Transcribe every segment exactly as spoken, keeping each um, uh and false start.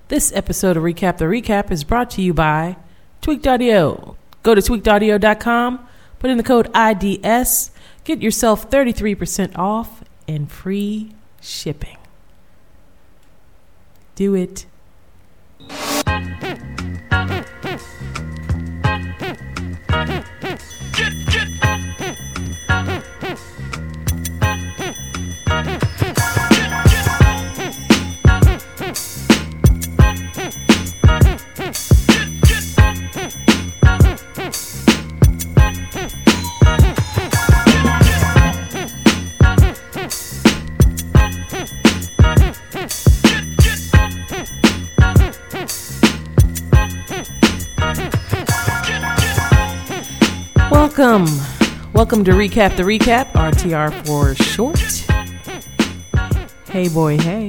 This episode of Recap the Recap is brought to you by Tweaked Audio. Go to tweaked audio dot com, put in the code I D S, get yourself thirty-three percent off and free shipping. Do it. Welcome. Welcome to Recap the Recap, R T R for short. Hey boy, hey.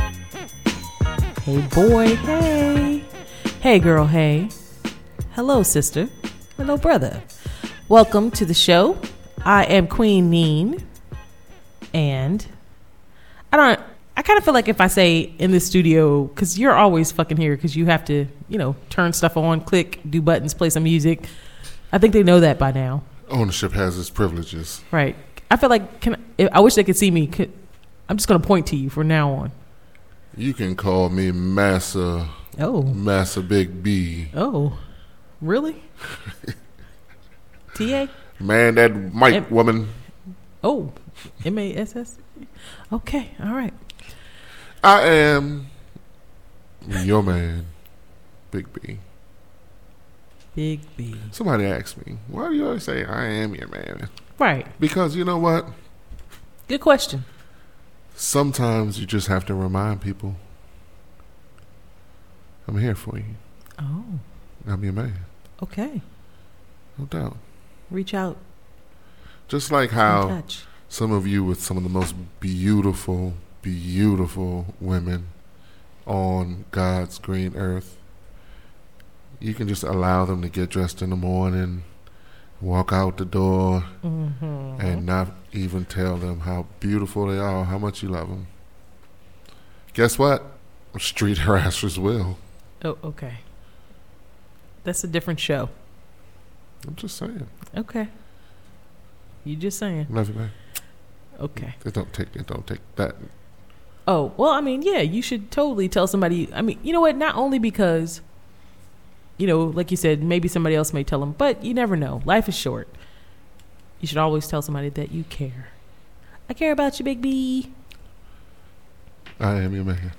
Hey boy, hey. Hey girl, hey. Hello sister. Hello brother. Welcome to the show. I am Queen Neen. And I don't, I kind of feel like if I say in the studio, because you're always fucking here because you have to, you know, turn stuff on, click, do buttons, play some music. I think they know that by now. Ownership has its privileges. Right. I feel like, can I, I wish they could see me. Could, I'm just going to point to you from now on. You can call me Massa. Oh. Massa Big B. Oh. Really? T A? Man, that Mike M- woman. Oh. M A S S? Okay. All right. I am your man, Big B. Big B. Somebody asked me, why do you always say I am your man? Right. Because you know what? Good question. Sometimes you just have to remind people, I'm here for you. Oh. I'm your man. Okay. No doubt. Reach out. Just like how some of you with some of the most beautiful, beautiful women on God's green earth, you can just allow them to get dressed in the morning, walk out the door, mm-hmm. and not even tell them how beautiful they are, how much you love them. Guess what? Street harassers will. Oh, okay. That's a different show. I'm just saying. Okay. You just saying. Love you, man. Okay. It don't take. It don't take that. Oh well, I mean, yeah, you should totally tell somebody. I mean, you know what? Not only because, you know, like you said, maybe somebody else may tell them, but you never know. Life is short. You should always tell somebody that you care. I care about you, Big B. I am your man.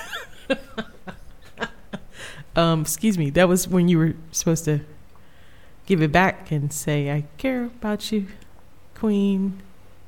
um, excuse me. That was when you were supposed to give it back and say, I care about you, Queen.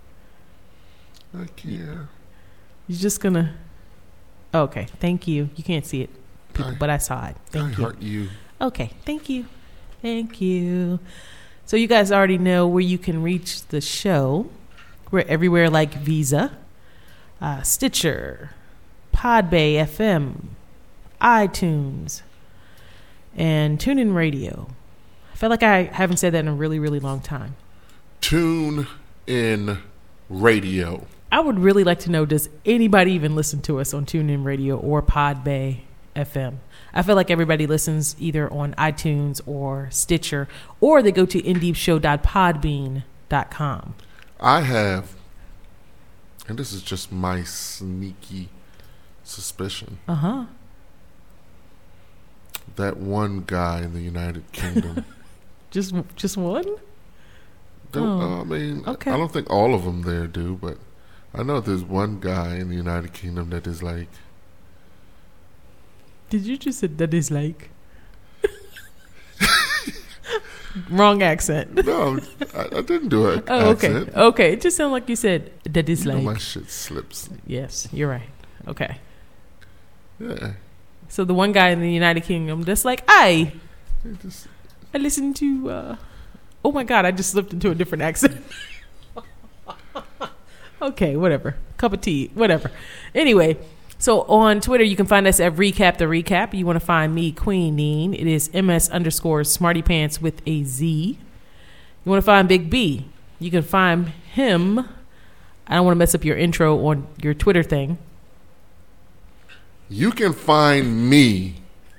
I care. You're just going to... Okay, thank you. You can't see it, people, I, but I saw it. Thank I you. hurt you. Okay, thank you. Thank you. So you guys already know where you can reach the show. We're everywhere like Visa, uh, Stitcher, Podbay F M, iTunes, and TuneIn Radio. I feel like I haven't said that in a really, really long time. Tune in Radio. I would really like to know, does anybody even listen to us on TuneIn Radio or Podbay F M? I feel like everybody listens either on iTunes or Stitcher, or they go to in deep show dot podbean dot com. I have, and this is just my sneaky suspicion. Uh-huh. That one guy in the United Kingdom. just just one? Don't, oh, I mean, okay. I don't think all of them there do, but I know there's one guy in the United Kingdom that is like... Did you just say that is like? Wrong accent. No, I, I didn't do an oh, accent. Okay, okay. It just sounded like you said that is you like. Know my shit slips. Yes, you're right. Okay. Yeah. So the one guy in the United Kingdom that's like, I, just, I listened to, uh, oh my God, I just slipped into a different accent. Okay, whatever. Cup of tea, whatever. Anyway, so on Twitter, you can find us at Recap the Recap. You want to find me, Queen Neen. It is ms underscore smarty pants with a Z. You want to find Big B. You can find him. I don't want to mess up your intro on your Twitter thing. You can find me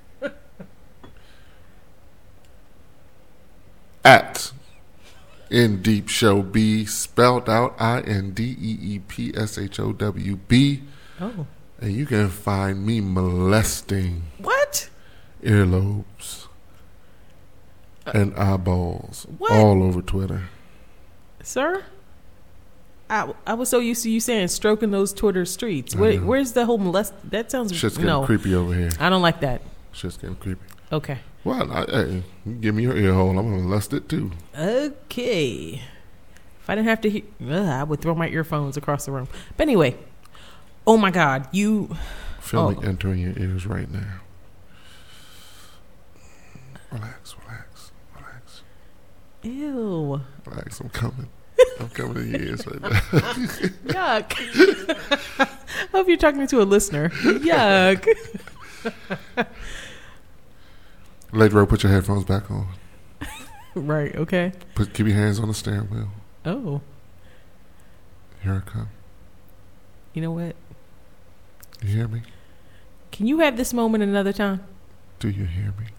at In Deep Show B, spelled out I N D E E P S H O W B. Oh. And you can find me molesting. What? Earlobes uh, and eyeballs what? all over Twitter. Sir? I, I was so used to you saying stroking those Twitter streets. Where, where's the whole molest? That sounds shit's getting no. creepy over here. I don't like that. Shit's getting creepy. Okay. Well, I, hey, give me your ear hole. I'm gonna molest it too. Okay. If I didn't have to hear, ugh, I would throw my earphones across the room. But anyway, oh my God, you feel me oh. entering your ears right now. Relax, relax, relax. Ew. Relax. I'm coming. I'm coming to your ears right now. Yuck. I hope you're talking to a listener. Yuck. Lady Ro, put your headphones back on. Right, okay. Put, keep your hands on the steering wheel. Oh. Here I come. You know what? You hear me? Can you have this moment another time? Do you hear me?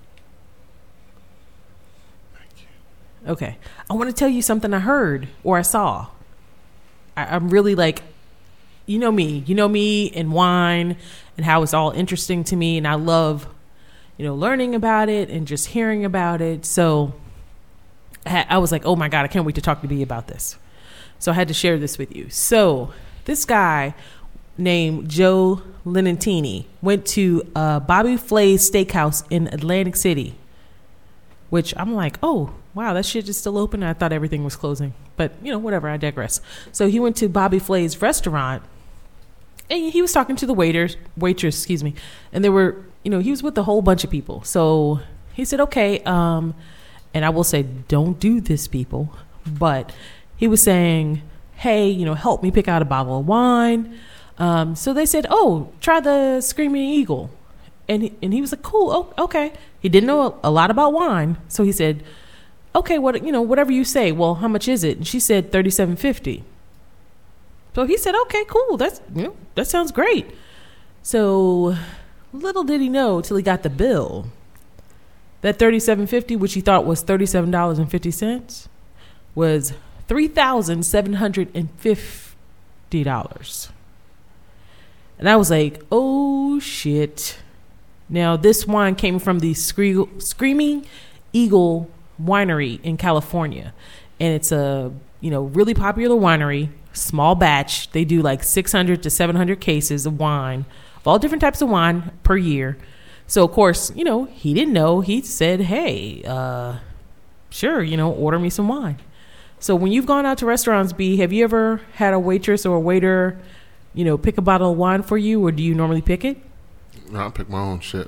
Thank you. Okay. I want to tell you something I heard or I saw. I, I'm really like, you know me. You know me and wine and how it's all interesting to me. And I love, you know, learning about it and just hearing about it. So I, I was like, oh my God, I can't wait to talk to B about this. So I had to share this with you. So this guy named Joe Linantini went to uh, Bobby Flay's Steakhouse in Atlantic City, which I'm like, oh, wow, that shit is still open. I thought everything was closing. But, you know, whatever, I digress. So he went to Bobby Flay's restaurant, and he was talking to the waiters, waitress, excuse me, and there were, you know, he was with a whole bunch of people. So he said, okay, um, and I will say, don't do this, people, but he was saying, hey, you know, help me pick out a bottle of wine. Um, so they said, oh, try the Screaming Eagle. And he, and he was like, cool, oh, okay. He didn't know a, a lot about wine. So he said, okay, what, you know, whatever you say. Well, how much is it? And she said thirty-seven fifty. So he said, okay, cool. That's, you know, that sounds great. So little did he know till he got the bill that thirty-seven fifty, which he thought was thirty-seven dollars and fifty cents, was three thousand seven hundred fifty dollars. And I was like, oh, shit. Now, this wine came from the Scre- Screaming Eagle Winery in California. And it's a, you know, really popular winery, small batch. They do like six hundred to seven hundred cases of wine, of all different types of wine per year. So, of course, you know, he didn't know. He said, hey, uh, sure, you know, order me some wine. So when you've gone out to restaurants, B, have you ever had a waitress or a waiter, you know, pick a bottle of wine for you, or do you normally pick it? No, I pick my own shit.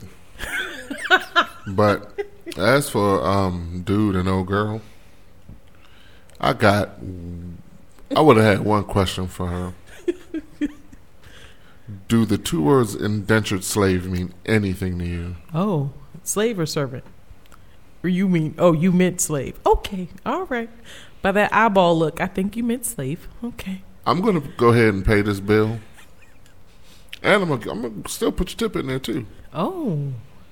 But as for um, dude and old girl, I got, I would have had one question for her. Do the two words indentured slave mean anything to you? Oh, slave or servant? Or you mean, oh, you meant slave. Okay, all right. By that eyeball look, I think you meant slave. Okay. I'm going to go ahead and pay this bill. And I'm going I'm to still put your tip in there, too. Oh.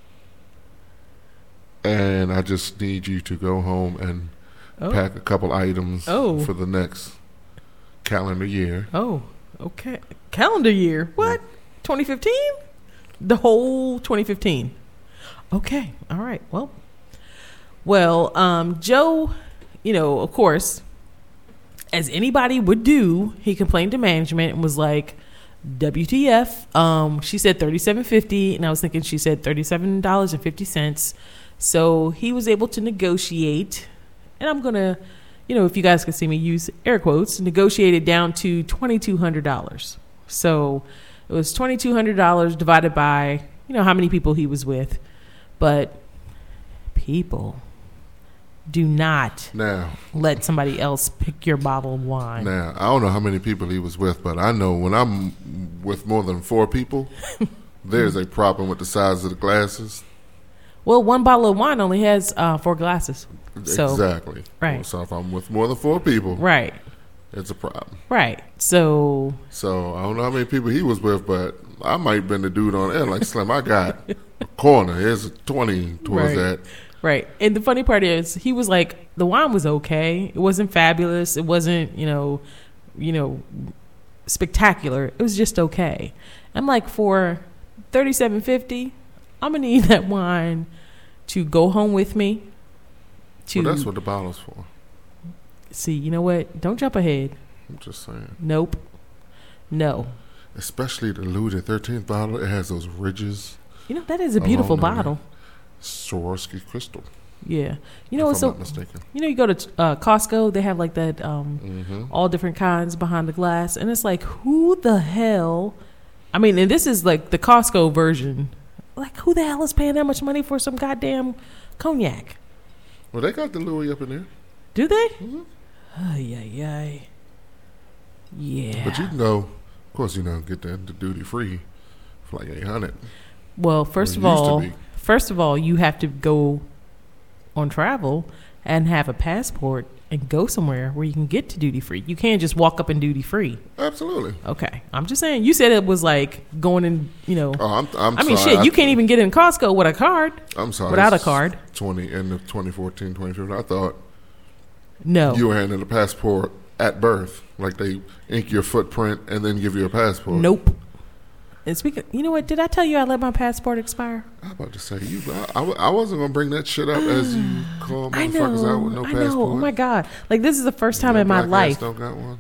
And I just need you to go home and oh. pack a couple items oh. for the next calendar year. Oh, okay. Calendar year? What? twenty fifteen? The whole twenty fifteen. Okay. All right. Well, well, um, Joe, you know, of course, as anybody would do, he complained to management and was like, W T F. Um, she said thirty-seven fifty, and I was thinking she said thirty-seven dollars and fifty cents. So he was able to negotiate, and I'm going to, you know, if you guys can see me use air quotes, negotiate it down to twenty-two hundred dollars. So it was twenty-two hundred dollars divided by, you know, how many people he was with. But people, do not now let somebody else pick your bottle of wine. Now, I don't know how many people he was with, but I know when I'm with more than four people, there's a problem with the size of the glasses. Well, one bottle of wine only has uh, four glasses. So, exactly. Right. So if I'm with more than four people, right, it's a problem. Right. So. So I don't know how many people he was with, but I might have been the dude on air like Slim. I got a corner. Here's a twenty towards right. that. Right. And the funny part is, he was like, the wine was okay. It wasn't fabulous. It wasn't, you know, you know, spectacular. It was just okay. I'm like, for thirty-seven fifty, I'm gonna need that wine to go home with me. To Well, that's what the bottle's for. See, you know what? Don't jump ahead. I'm just saying. Nope. No. Especially the Louis the thirteenth bottle. It has those ridges. You know, that is a beautiful bottle. Swarovski crystal. Yeah. You know, if so I'm not mistaken. You know, you go to uh, Costco, they have like that, um, mm-hmm. all different kinds behind the glass, and it's like, who the hell? I mean, and this is like the Costco version. Like, who the hell is paying that much money for some goddamn cognac? Well, they got the Louis up in there. Do they? Mm-hmm. Ay, ay, ay. Yeah. But you can go, of course, you know, get the, the duty free for like eight hundred. Well, first of all, first of all, you have to go on travel and have a passport and go somewhere where you can get to duty free. You can't just walk up in duty free. Absolutely. Okay, I'm just saying. You said it was like going in, you know. Oh, I'm. I'm I mean, sorry. shit. I, You can't even get in Costco with a card. I'm sorry. Without a card. Twenty end of twenty fourteen, twenty fifteen. I thought. No. You were handed a passport at birth, like they ink your footprint and then give you a passport. Nope. And speaking, you know what? Did I tell you I let my passport expire? I'm about to say you. I, I, I wasn't gonna bring that shit up as you call I motherfuckers know, out with no I passport. know. Oh my god! Like, this is the first time Your in my black life. ass don't got one.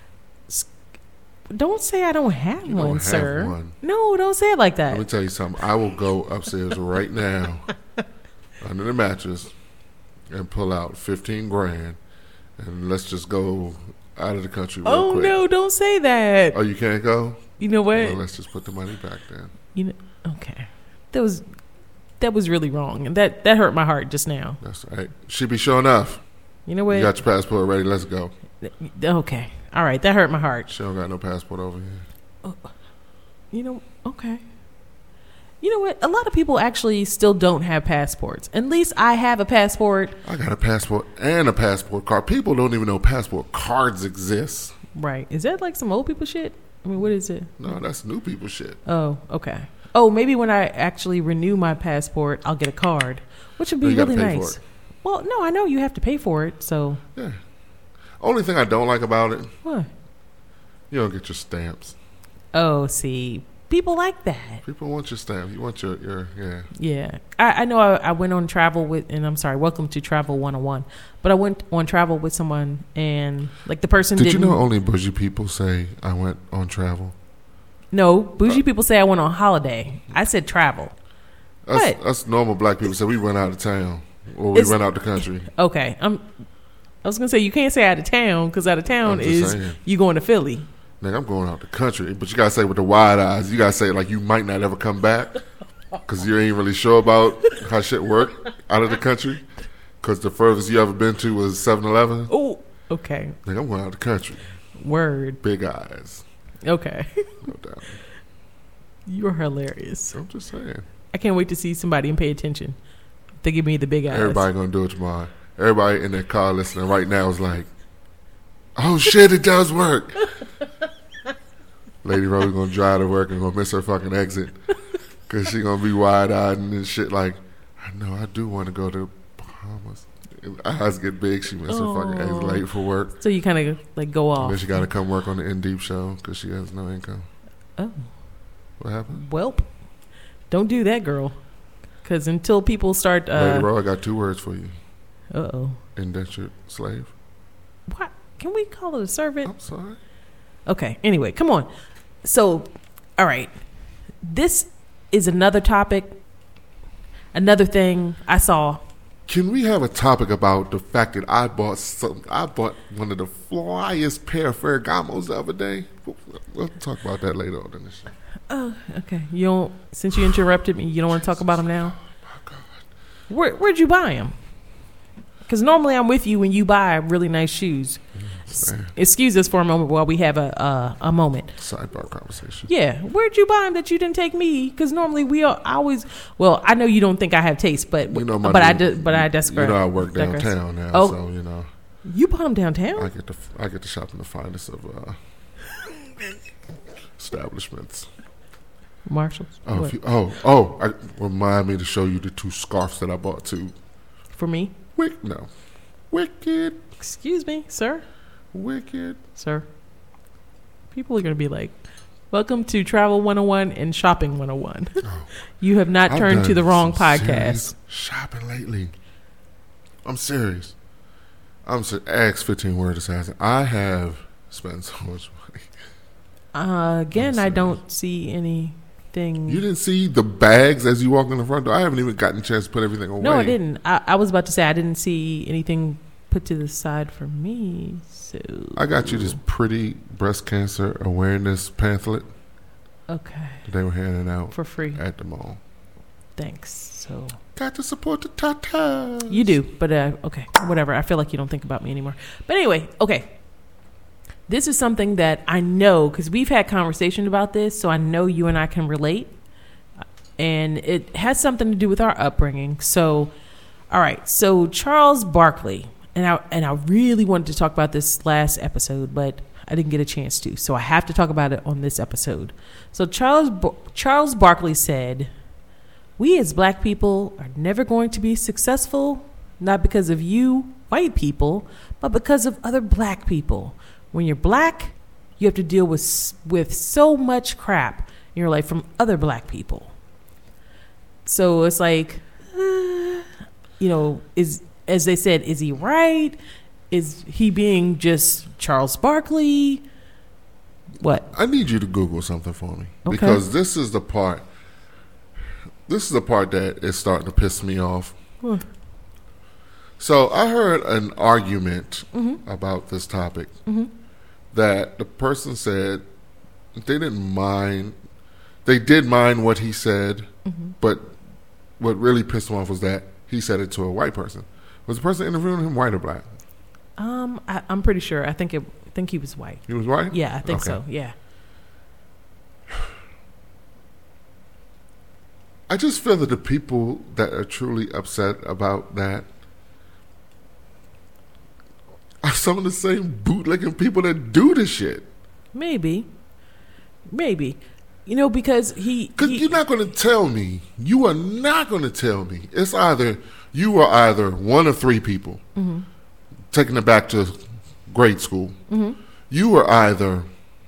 Don't say I don't have You one, don't have sir. one. No, don't say it like that. Let me tell you something. I will go upstairs right now under the mattress and pull out fifteen grand, and let's just go out of the country real oh quick. no! Don't say that. Oh, you can't go? You know what? Well, let's just put the money back then. You know, okay. That was that was really wrong, and that that hurt my heart just now. That's right. She be sure enough. You know what? You got your passport ready. Let's go. Okay. All right. That hurt my heart. She don't got no passport over here. Oh, you know, okay. You know what? A lot of people actually still don't have passports. At least I have a passport. I got a passport and a passport card. People don't even know passport cards exist. Right. Is that like some old people shit? I mean, what is it? No, that's new people shit. Oh, okay. Oh, maybe when I actually renew my passport, I'll get a card, which would be you really gotta pay nice. For it. Well, no, I know you have to pay for it, so. Yeah. Only thing I don't like about it, What? you don't get your stamps. Oh, see, people like that. People want your stamp. You want your, your yeah. Yeah. I, I know I, I went on travel with, and I'm sorry, welcome to Travel one oh one, but I went on travel with someone, and like the person Did didn't. you know only bougie people say I went on travel? No, bougie people say I went on holiday. I said travel. Us, What? us normal black people say we went out of town or we It's- went out the country. Okay. I'm, I was going to say, you can't say out of town, because out of town I'm just is saying. you going to Philly. Nigga, I'm going out the country. But you got to say with the wide eyes. You got to say like you might not ever come back because you ain't really sure about how shit work out of the country. Because the furthest you ever been to was seven eleven. Oh, okay. Nigga, I'm going out the country. Word. Big eyes. Okay. No doubt. You're hilarious. I'm just saying. I can't wait to see somebody and pay attention. They give me the big eyes. Everybody going to do it tomorrow. Everybody in their car listening right now is like, oh shit, it does work. Lady Rose going to drive to work and going to miss her fucking exit because she going to be wide-eyed and shit like, I know I do want to go to Bahamas. Eyes get big. She missed her fucking exit late for work. So you kind of like go off. And then she got to come work on the In Deep show because she has no income. Oh. What happened? Welp. Don't do that, girl. Because until people start... Uh, Lady Rose, I got two words for you. Uh-oh. Indentured slave. What? Can we call it a servant? I'm sorry. Okay. Anyway, come on. So, all right. This is another topic. Another thing I saw. Can we have a topic about the fact that I bought some? I bought one of the flyest pair of Ferragamos the other day. We'll talk about that later on in the show. Oh, okay. You don't. Since you interrupted me, you don't want to talk about them now. Oh my God. Where Where'd you buy them? Because normally I'm with you when you buy really nice shoes. S- excuse us for a moment while we have a uh, a moment. Sidebar conversation. Yeah, where'd you buy them that you didn't take me? Because normally we are I always. Well, I know you don't think I have taste, but You know my but I dude- do, but I digress. You know I work digress. downtown now, Oh. so you know You bought them downtown? I get to I get to shop in the finest of uh, establishments. Marshalls. Oh, if you, oh, oh! I, remind me to show you the two scarves that I bought too. For me? Wick, no, Wicked. Excuse me, sir. Wicked, sir. People are gonna be like, "Welcome to Travel one oh one and Shopping one oh one." Oh, you have not turned to the wrong podcast. Shopping lately. I'm serious. I'm serious. Ask fifteen word assassin. I have spent so much money. Uh, again, I don't see anything. You didn't see the bags as you walked in the front door? I haven't even gotten a chance to put everything away. No, I didn't. I, I was about to say I didn't see anything put to the side for me. So I got you this pretty breast cancer awareness pamphlet. Okay. That they were handing out for free at the mall. Thanks. So got to support the Tatas. You do, but uh, okay, whatever. I feel like you don't think about me anymore. But anyway, okay. This is something that I know because we've had conversation about this, so I know you and I can relate, and it has something to do with our upbringing. So, all right. So Charles Barkley, and I and I really wanted to talk about this last episode, but I didn't get a chance to, so I have to talk about it on this episode. So Charles Charles Barkley said, "We as black people are never going to be successful, not because of you, white people, but because of other black people. When you're black, you have to deal with with so much crap in your life from other black people." So it's like, uh, you know, is as they said, is he right? Is he being just Charles Barkley? What? I need you to Google something for me. Okay. Because this is the part This is the part that is starting to piss me off. Huh. So I heard an argument mm-hmm. about this topic mm-hmm. that the person said they didn't mind. They did mind what he said, mm-hmm. but what really pissed him off was that he said it to a white person. Was the person interviewing him white or black? Um, I, I'm pretty sure. I think it. I think he was white. He was white? Yeah, I think okay. so. Yeah. I just feel that the people that are truly upset about that are some of the same bootlegging people that do the shit. Maybe. Maybe. You know, because he... Because you're not going to tell me, you are not going to tell me. It's either, you are either one of three people, mm-hmm. taking it back to grade school. Mm-hmm. You are either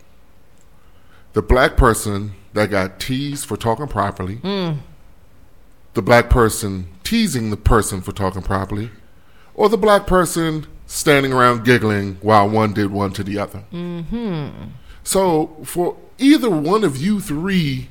the black person that got teased for talking properly, mm. the black person teasing the person for talking properly, or the black person standing around giggling while one did one to the other. Mm-hmm. So for either one of you three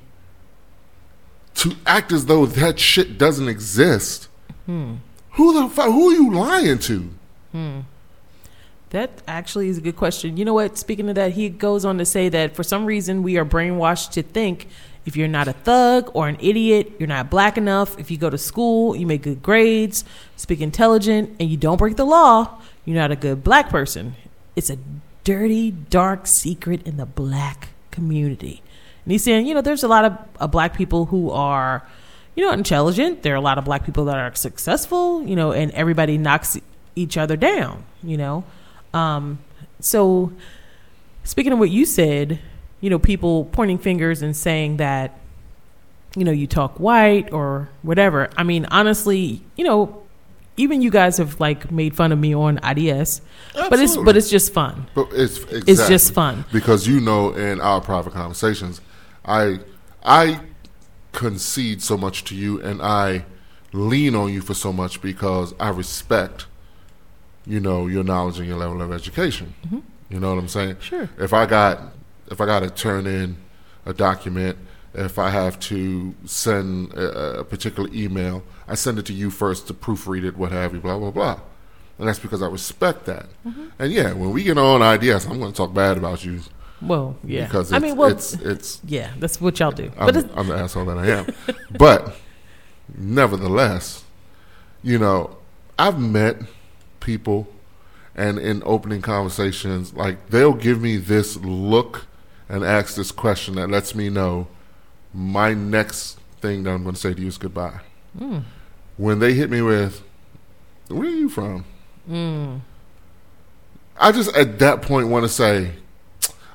to act as though that shit doesn't exist, hmm. who the fuck, who are you lying to? Hmm. That actually is a good question. You know what? Speaking of that, he goes on to say that for some reason we are brainwashed to think if you're not a thug or an idiot, you're not black enough. If you go to school, you make good grades, speak intelligent, and you don't break the law, you're not a good black person. It's a dirty, dark secret in the black community. And he's saying, you know, there's a lot of uh, black people who are, you know, intelligent. There are a lot of black people that are successful, you know, and everybody knocks each other down, you know. Um, so speaking of what you said, you know, people pointing fingers and saying that, you know, you talk white or whatever. I mean, honestly, you know, even you guys have like made fun of me on I D S, Absolutely. but it's but it's just fun. But it's exactly, it's just fun because you know, in our private conversations, I I concede so much to you and I lean on you for so much because I respect, you know, your knowledge and your level of education. Mm-hmm. You know what I'm saying? Sure. If I got if I got to turn in a document, if I have to send a, a particular email, I send it to you first to proofread it, what have you, blah, blah, blah. And that's because I respect that. Mm-hmm. And yeah, when we get on I D S, I'm going to talk bad about you. Well, yeah. Because it's, I mean, well, it's, it's, yeah, that's what y'all do. I'm, but it's, I'm the asshole that I am. But nevertheless, you know, I've met people and in opening conversations, like they'll give me this look and ask this question that lets me know my next thing that I'm going to say to you is goodbye. Mm. When they hit me with, where are you from? Mm. I just at that point want to say,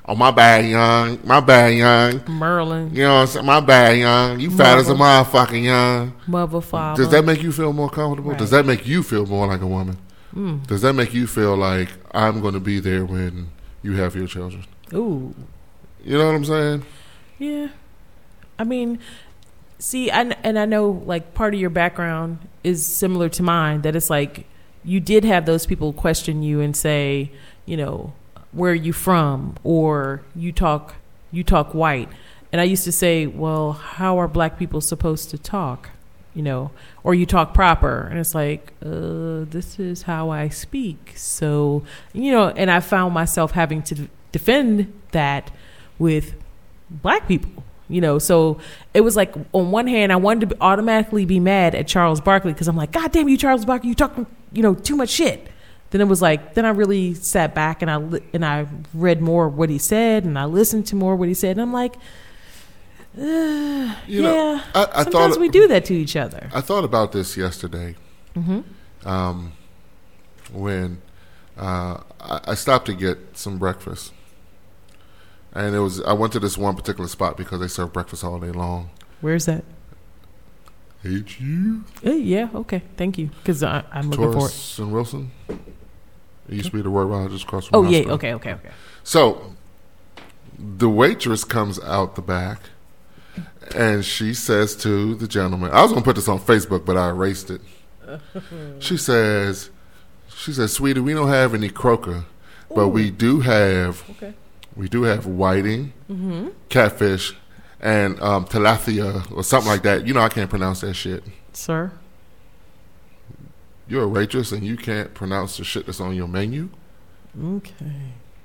Oh, my bad, young. My bad, young. Merlin. You know what I'm saying? My bad, young. You fat as a motherfucking young. Mother, father. Does that make you feel more comfortable? Right. Does that make you feel more like a woman? Mm. Does that make you feel like I'm going to be there when you have your children? Ooh. You know what I'm saying? Yeah. I mean, see, I, and I know, like, part of your background is similar to mine, that it's like you did have those people question you and say, you know, where are you from? Or you talk, you talk white. And I used to say, well, how are black people supposed to talk? You know, or you talk proper. And it's like, uh, this is how I speak. So, you know, and I found myself having to defend that with black people, you know. So it was like, on one hand, I wanted to automatically be mad at Charles Barkley because I'm like, God damn you, Charles Barkley, you talking, you know, too much shit. Then it was like, then I really sat back and I li- and I read more of what he said and I listened to more of what he said. And I'm like, uh, you yeah, know, I, I sometimes thought, we do that to each other. I thought about this yesterday. Mm-hmm. Um, when uh, I, I stopped to get some breakfast. And it was, I went to this one particular spot because they serve breakfast all day long. Where's that? H U? Uh, yeah, okay, thank you. Because I'm looking for it. Taurus and Wilson. It used to be the word around just across from Oh, the yeah, hospital. okay, okay, okay. So, the waitress comes out the back, and she says to the gentleman, I was going to put this on Facebook, but I erased it. She says, she says, sweetie, we don't have any croaker, but Ooh. we do have, okay. we do have whiting, mm-hmm. catfish, and um, tilapia or something like that. You know I can't pronounce that shit. Sir? You're a waitress and you can't pronounce the shit that's on your menu? Okay.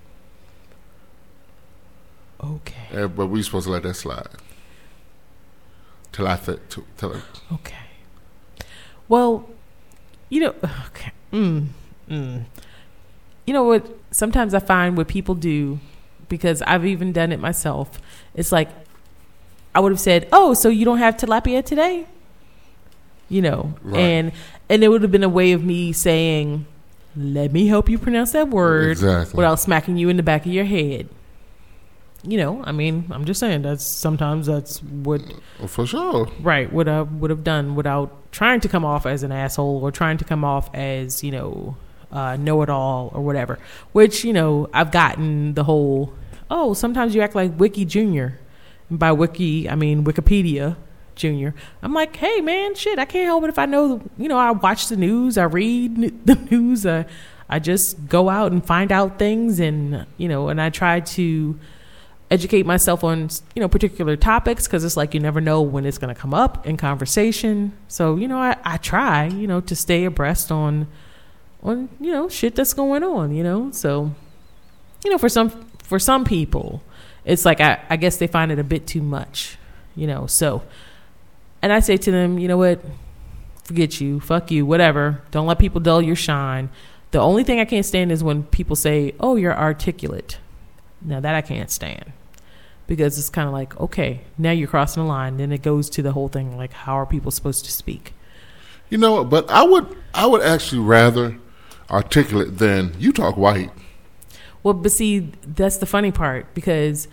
Okay. Yeah, but we supposed to let that slide. Tilapia. Til- okay. Well, you know, okay. Mm, mm. You know what? Sometimes I find what people do, because I've even done it myself. It's like, I would have said, oh, so you don't have tilapia today? You know, right. and and it would have been a way of me saying, let me help you pronounce that word exactly. without smacking you in the back of your head. You know, I mean, I'm just saying that's sometimes that's what for sure, right? What I would have done without trying to come off as an asshole or trying to come off as, you know, uh, know-it-all or whatever. Which, you know, I've gotten the whole, oh, sometimes you act like Wiki Junior And by Wiki, I mean Wikipedia Junior I'm like, hey man, shit, I can't help it if I know, you know, I watch the news, I read the news, uh, I just go out and find out things, and, you know, and I try to educate myself on, you know, particular topics, because it's like you never know when it's going to come up in conversation. So, you know, I, I try, you know, to stay abreast on, on, you know, shit that's going on, you know. So, you know, for some, for some people, it's like, I, I guess they find it a bit too much, you know. So, and I say to them, you know what, forget you, fuck you, whatever. Don't let people dull your shine. The only thing I can't stand is when people say, oh, you're articulate. Now that I can't stand, because it's kind of like, okay, now you're crossing the line. Then it goes to the whole thing, like, how are people supposed to speak? You know, but I would, I would actually rather articulate than you talk white. Well, but see, that's the funny part, because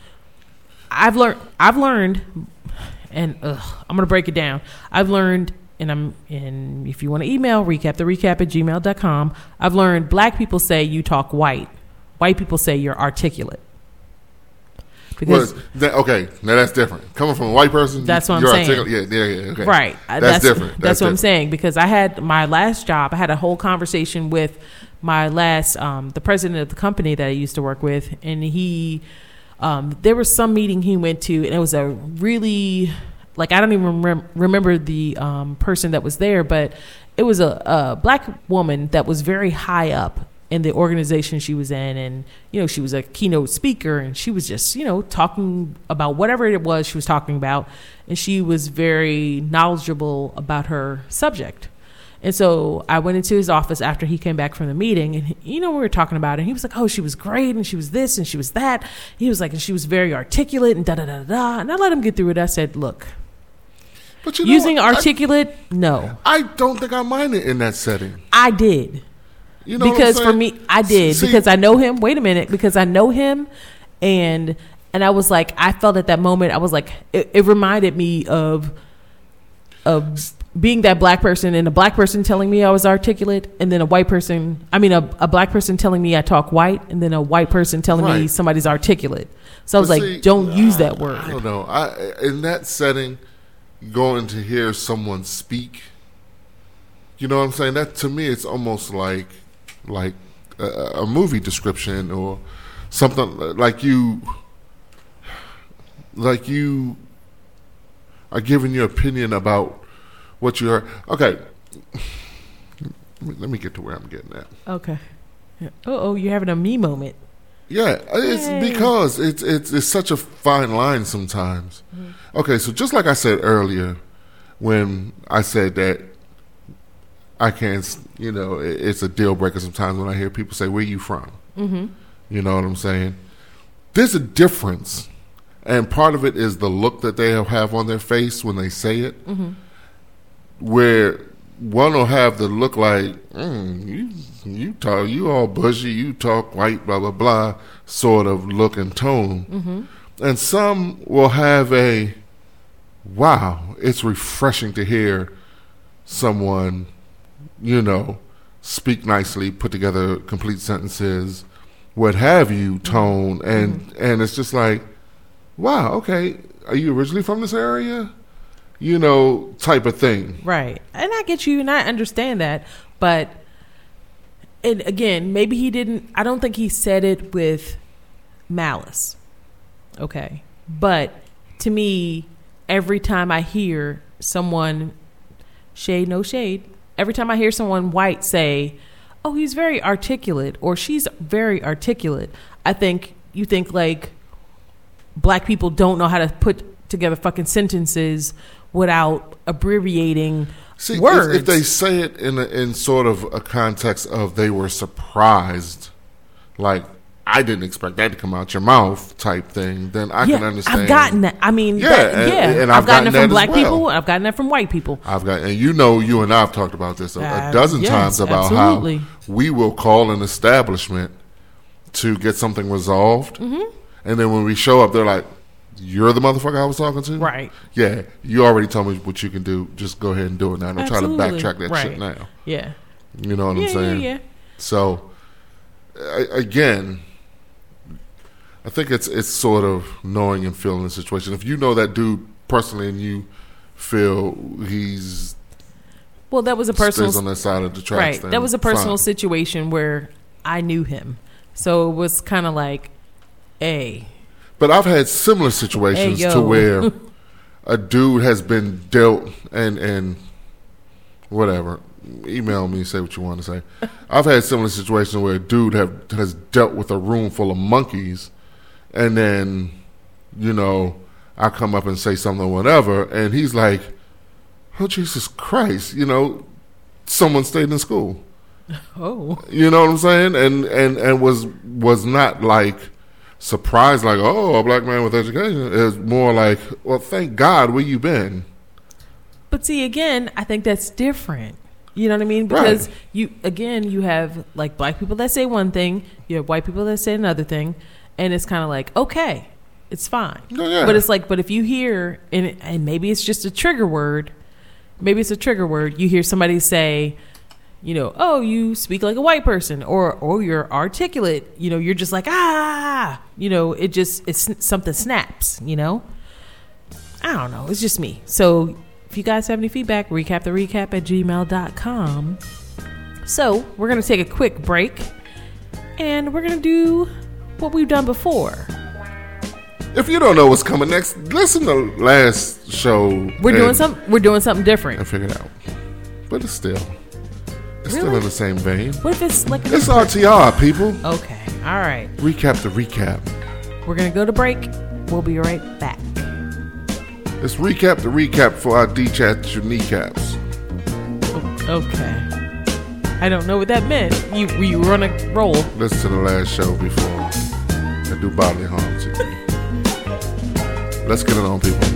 I've learned, I've learned, and ugh, I'm going to break it down. I've learned, and I'm, and if you want to email, recap the recap at gmail dot com. I've learned black people say you talk white. White people say you're articulate. Because well, that, okay, now that's different. Coming from a white person, that's what I'm you're saying. Articulate. Yeah, yeah, yeah. Okay. Right. That's, that's different. That's, that's what different. I'm saying, because I had my last job. I had a whole conversation with my last, um, the president of the company that I used to work with, and he, um, there was some meeting he went to, and it was a really, like, I don't even rem- remember the um, person that was there, but it was a, a black woman that was very high up in the organization she was in, and, you know, she was a keynote speaker, and she was just, you know, talking about whatever it was she was talking about, and she was very knowledgeable about her subject. And so I went into his office after he came back from the meeting, and, you know, we were talking about it, and he was like, oh, she was great, and she was this, and she was that. He was like, and she was very articulate, and da-da-da-da. And I let him get through it. I said, look, but you know, using articulate, I, no. I don't think I mind it in that setting. I did. You know because for me, I did. See, because I know him. Wait a minute. Because I know him, And and I was like, I felt at that moment, I was like, it, it reminded me of of being that black person, and a black person telling me I was articulate, and then a white person, I mean, a, a black person telling me I talk white, and then a white person telling right. me somebody's articulate. So I was but like, see, don't uh, use that word. I don't know. I, in that setting, going to hear someone speak, you know what I'm saying? That to me, it's almost like like a, a movie description or something like you, like you are giving your opinion about what you heard. Okay, let me get to where I'm getting at. Okay. Oh, you're having a me moment. Yeah, it's Yay. because it's it's it's such a fine line sometimes. Mm-hmm. Okay, so just like I said earlier, when I said that I can't, you know, it's a deal breaker sometimes when I hear people say, "Where you from?" Mm-hmm. You know what I'm saying? There's a difference, and part of it is the look that they have on their face when they say it. Mm-hmm. Where one will have the look like, mm, you you talk, you all bushy, you talk white, blah, blah, blah, sort of look and tone. Mm-hmm. And some will have a, wow, it's refreshing to hear someone, you know, speak nicely, put together complete sentences, what have you, tone. And, mm-hmm. and it's just like, wow, okay, are you originally from this area? You know, type of thing. Right. And I get you and I understand that. But, and again, maybe he didn't, I don't think he said it with malice. Okay. But to me, every time I hear someone, shade, no shade, every time I hear someone white say, oh, he's very articulate or she's very articulate, I think you think like black people don't know how to put together fucking sentences without abbreviating See, words. If, if they say it in a, in sort of a context of they were surprised, like I didn't expect that to come out your mouth type thing, then I yeah, can understand. I've gotten that. I mean, yeah, that, and, yeah. and I've, I've gotten, gotten it from black well. people. I've gotten that from white people. I've got, and you know, you and I have talked about this a, uh, a dozen yes, times about absolutely. how we will call an establishment to get something resolved, mm-hmm. and then when we show up, they're like, you're the motherfucker I was talking to? Right. Yeah, you already told me what you can do. Just go ahead and do it now. Don't Absolutely. try to backtrack that right. shit now. Yeah. You know what yeah, I'm saying? Yeah, yeah. So, I, again, I think it's it's sort of knowing and feeling the situation. If you know that dude personally and you feel he's... Well, that was a personal... stays on that side of the tracks. Right. That was a personal fine. situation where I knew him. So it was kind of like, hey... But I've had similar situations hey, to where a dude has been dealt and and whatever. Email me, say what you want to say. I've had similar situations where a dude have has dealt with a room full of monkeys, and then, you know, I come up and say something or whatever, and he's like, "Oh Jesus Christ!" You know, someone stayed in school. Oh, you know what I'm saying? And and and was was not like. Surprised, like, oh, a black man with education, is more like, well, thank God, where you been? But see, again, I think that's different. You know what I mean? Because right. you, again, you have like black people that say one thing, you have white people that say another thing, and it's kind of like, okay, it's fine. Oh, yeah. But it's like, but if you hear, and, and maybe it's just a trigger word, maybe it's a trigger word, you hear somebody say, you know, oh, you speak like a white person, or or you're articulate. You know, you're just like, ah, you know, it just, it's something snaps, you know? I don't know. It's just me. So if you guys have any feedback, recap the recap at gmail dot com. So we're going to take a quick break, and we're going to do what we've done before. If you don't know what's coming next, listen to last show. We're doing some. We're doing something different. And figure it out. But it's still... It's really? still in the same vein. What if it's like... It's R T R, people. Okay. All right. Recap the recap. We're going to go to break. We'll be right back. Let's recap the recap for our D-chat your kneecaps. Okay. I don't know what that meant. You, you were on a roll. Listen to the last show before I do bodily harm to you. Let's get it on, people.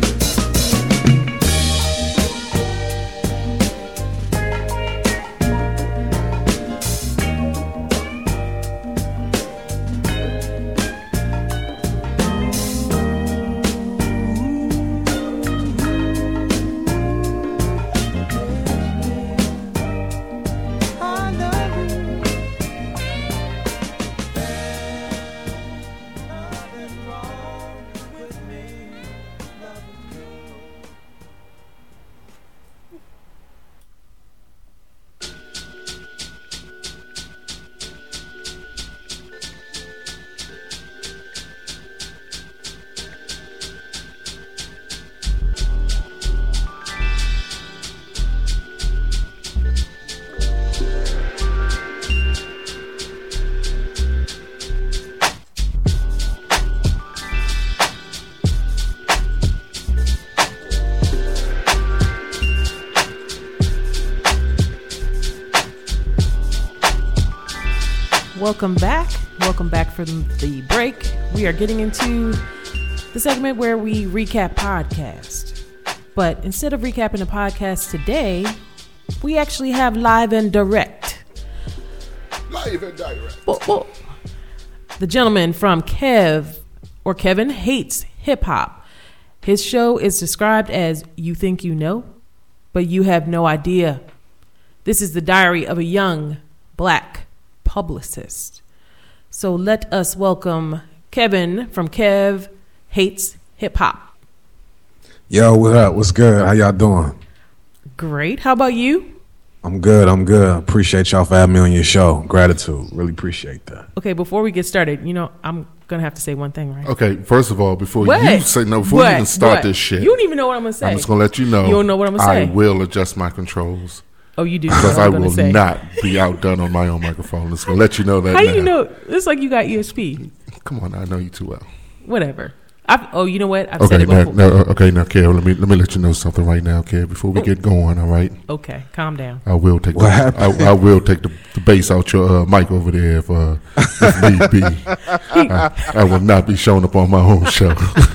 welcome back. Welcome back from the break. We are getting into the segment where we recap podcast. But instead of recapping the podcast today, we actually have live and direct. Live and direct. Whoa, whoa. The gentleman from Kev, or Kevin Hates Hip Hop. His show is described as You Think You Know, but You Have No Idea. This is the diary of a young black publicist. So let us welcome Kevin from Kev Hates Hip Hop. Yo, what up? What's good? How y'all doing? Great. How about you? I'm good. I'm good. Appreciate y'all for having me on your show. Gratitude. Really appreciate that. Okay, before we get started, you know, I'm going to have to say one thing, right? Okay, first of all, before what? you say no, before what? you even start what? this shit. You don't even know what I'm going to say. I'm just going to let you know. You don't know what I'm going to say. I will adjust my controls. Oh, you do? Because I will say. not be outdone on my own microphone. Just going to let you know that How now. you know? It's like you got E S P. Come on, I know you too well. Whatever. I've, oh, you know what? I've okay, said it now, before. now, okay, now, Kev, let me let me let you know something right now, Kev. Before we get going, all right? Okay, calm down. I will take what the, happened? I, I will take the, the bass out your uh, mic over there if, uh, if need be. I, I will not be showing up on my own show.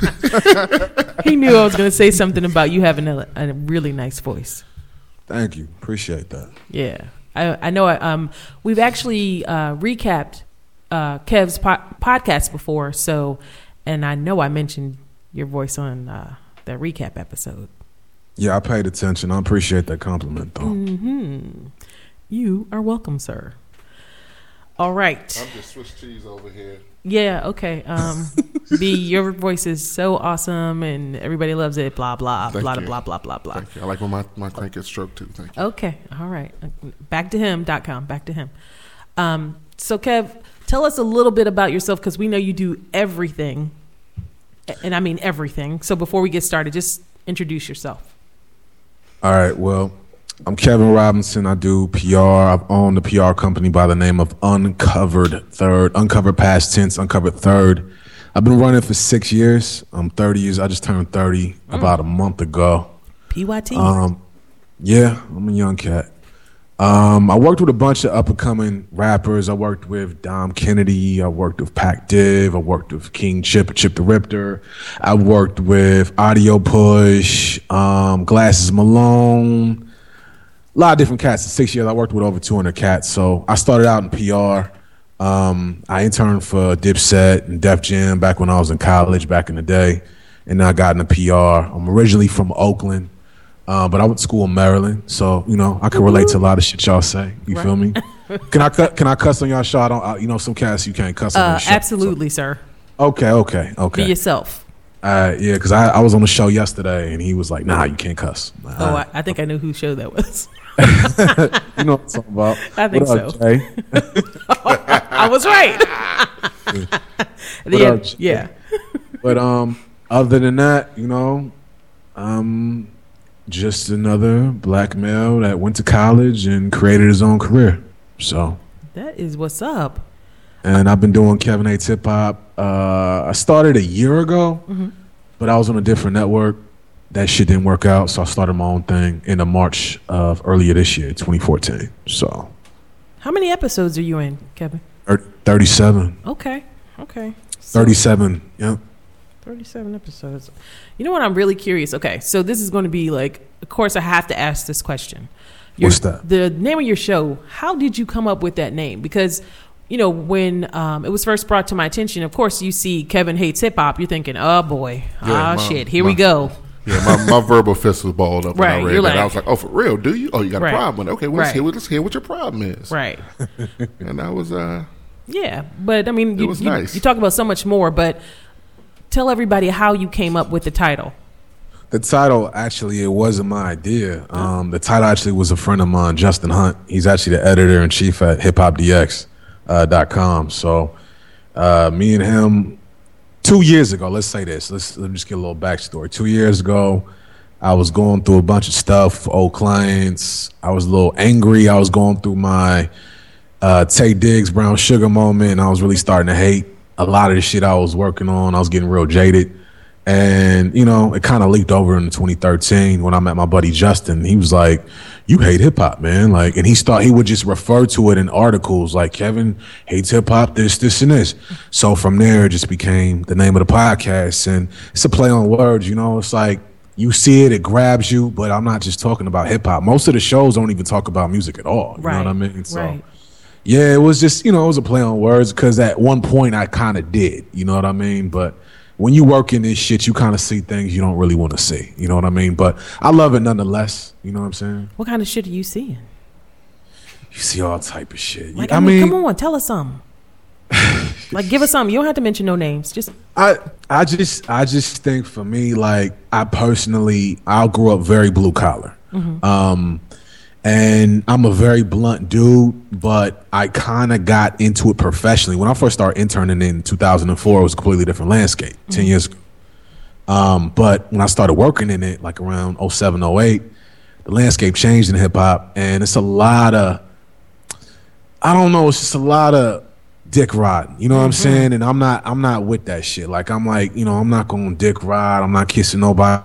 He knew I was going to say something about you having a, a really nice voice. Thank you. Appreciate that. Yeah, I, I know. I, um, we've actually uh, recapped uh, Kev's po- podcast before, so and I know I mentioned your voice on uh, that recap episode. Yeah, I paid attention. I appreciate that compliment, though. Mm-hmm. You are welcome, sir. All right. I'm just Swiss cheese over here. Yeah, okay. Um, B, your voice is so awesome and everybody loves it, blah, blah, Thank blah, you. blah, blah, blah, blah. Thank you. I like when my, my crank gets stroked too. Thank you. Okay, all right. Back to him dot com, back to him. Um, so, Kev, tell us a little bit about yourself because we know you do everything. And I mean everything. So before we get started, just introduce yourself. All right. Well, I'm Kevin Robinson. I do P R. I've owned a P R company by the name of Uncovered Third. Uncovered past tense, Uncovered Third. I've been running for six years. I'm thirty years. I just turned thirty mm. about a month ago. P Y T? Um, yeah, I'm a young cat. Um, I worked with a bunch of up-and-coming rappers. I worked with Dom Kennedy. I worked with Pac Div. I worked with King Chip, Chip the Ripter. I worked with Audio Push, um, Glasses Malone. A lot of different cats. In six years, I worked with over two hundred cats. So I started out in P R. Um, I interned for Dipset and Def Jam back when I was in college, back in the day. And then I got into P R. I'm originally from Oakland. Uh, but I went to school in Maryland, so you know I can relate to a lot of shit y'all say. You right. feel me? Can I cut? Can I cuss on y'all show? I don't. I, you know, some cats you can't cuss on. Uh, your show, absolutely, so. sir. Okay, okay, okay. Be yourself. Uh, yeah, because I, I was on the show yesterday, and he was like, "Nah, you can't cuss." Like, oh, right. I, I think I knew whose show that was. You know what I'm talking about? I think what up, so. Jay? I was right. What yeah, up, Jay? yeah. But um, other than that, you know, um. just another black male that went to college and created his own career. So that is what's up. And I've been doing Kevin Hates Hip Hop. Uh, I started a year ago, mm-hmm. but I was on a different network. That shit didn't work out, so I started my own thing in the March of earlier this year, twenty fourteen. So, how many episodes are you in, Kevin? thirty-seven. Okay, okay. So thirty-seven. Yep. thirty-seven episodes. You know what? I'm really curious. Okay, so this is going to be like, of course, I have to ask this question. Your, What's that? The name of your show, how did you come up with that name? Because, you know, when um, it was first brought to my attention, of course, you see Kevin Hates Hip Hop, you're thinking, oh, boy, yeah, oh, my, shit, here my, we go. Yeah, my, my verbal fist was balled up when right, I read that. Like, I was like, oh, for real, do you? Oh, you got a right. problem with it. Okay, well, right. let's, hear, let's hear what your problem is. Right. And I was... uh Yeah, but, I mean, you, it was you, nice. you talk about so much more, but tell everybody how you came up with the title. The title, actually, it wasn't my idea. Um, the title actually was a friend of mine, Justin Hunt. He's actually the editor-in-chief at hip hop d x dot com. So uh, me and him, two years ago, let's say this. Let's, let me just get a little backstory. Two years ago, I was going through a bunch of stuff, old clients. I was a little angry. I was going through my uh, Tay Diggs, Brown Sugar moment, and I was really starting to hate a lot of the shit I was working on. I was getting real jaded. And, you know, it kind of leaked over in twenty thirteen when I met my buddy Justin. He was like, you hate hip hop, man. Like, and he thought he would just refer to it in articles like Kevin hates hip hop, this, this, and this. So from there, it just became the name of the podcast. And it's a play on words, you know, it's like you see it, it grabs you, but I'm not just talking about hip hop. Most of the shows don't even talk about music at all. You right. know what I mean? So, right. yeah, it was just, you know, it was a play on words because at one point I kind of did, you know what I mean? But when you work in this shit, you kind of see things you don't really want to see. You know what I mean? But I love it nonetheless. You know what I'm saying? What kind of shit are you seeing? You see all type of shit. Like, I, I mean, mean, come on, tell us something. Like, give us something. You don't have to mention no names. Just I, I just, I just think for me, like, I personally, I grew up very blue collar. Mm-hmm. Um, And I'm a very blunt dude, but I kind of got into it professionally. When I first started interning in two thousand four, it was a completely different landscape, mm-hmm. ten years ago. Um, but when I started working in it, like around oh seven, oh eight, the landscape changed in hip hop. And it's a lot of, I don't know, it's just a lot of dick riding. You know what mm-hmm. I'm saying? And I'm not, I'm not with that shit. Like, I'm like, you know, I'm not going to dick ride. I'm not kissing nobody.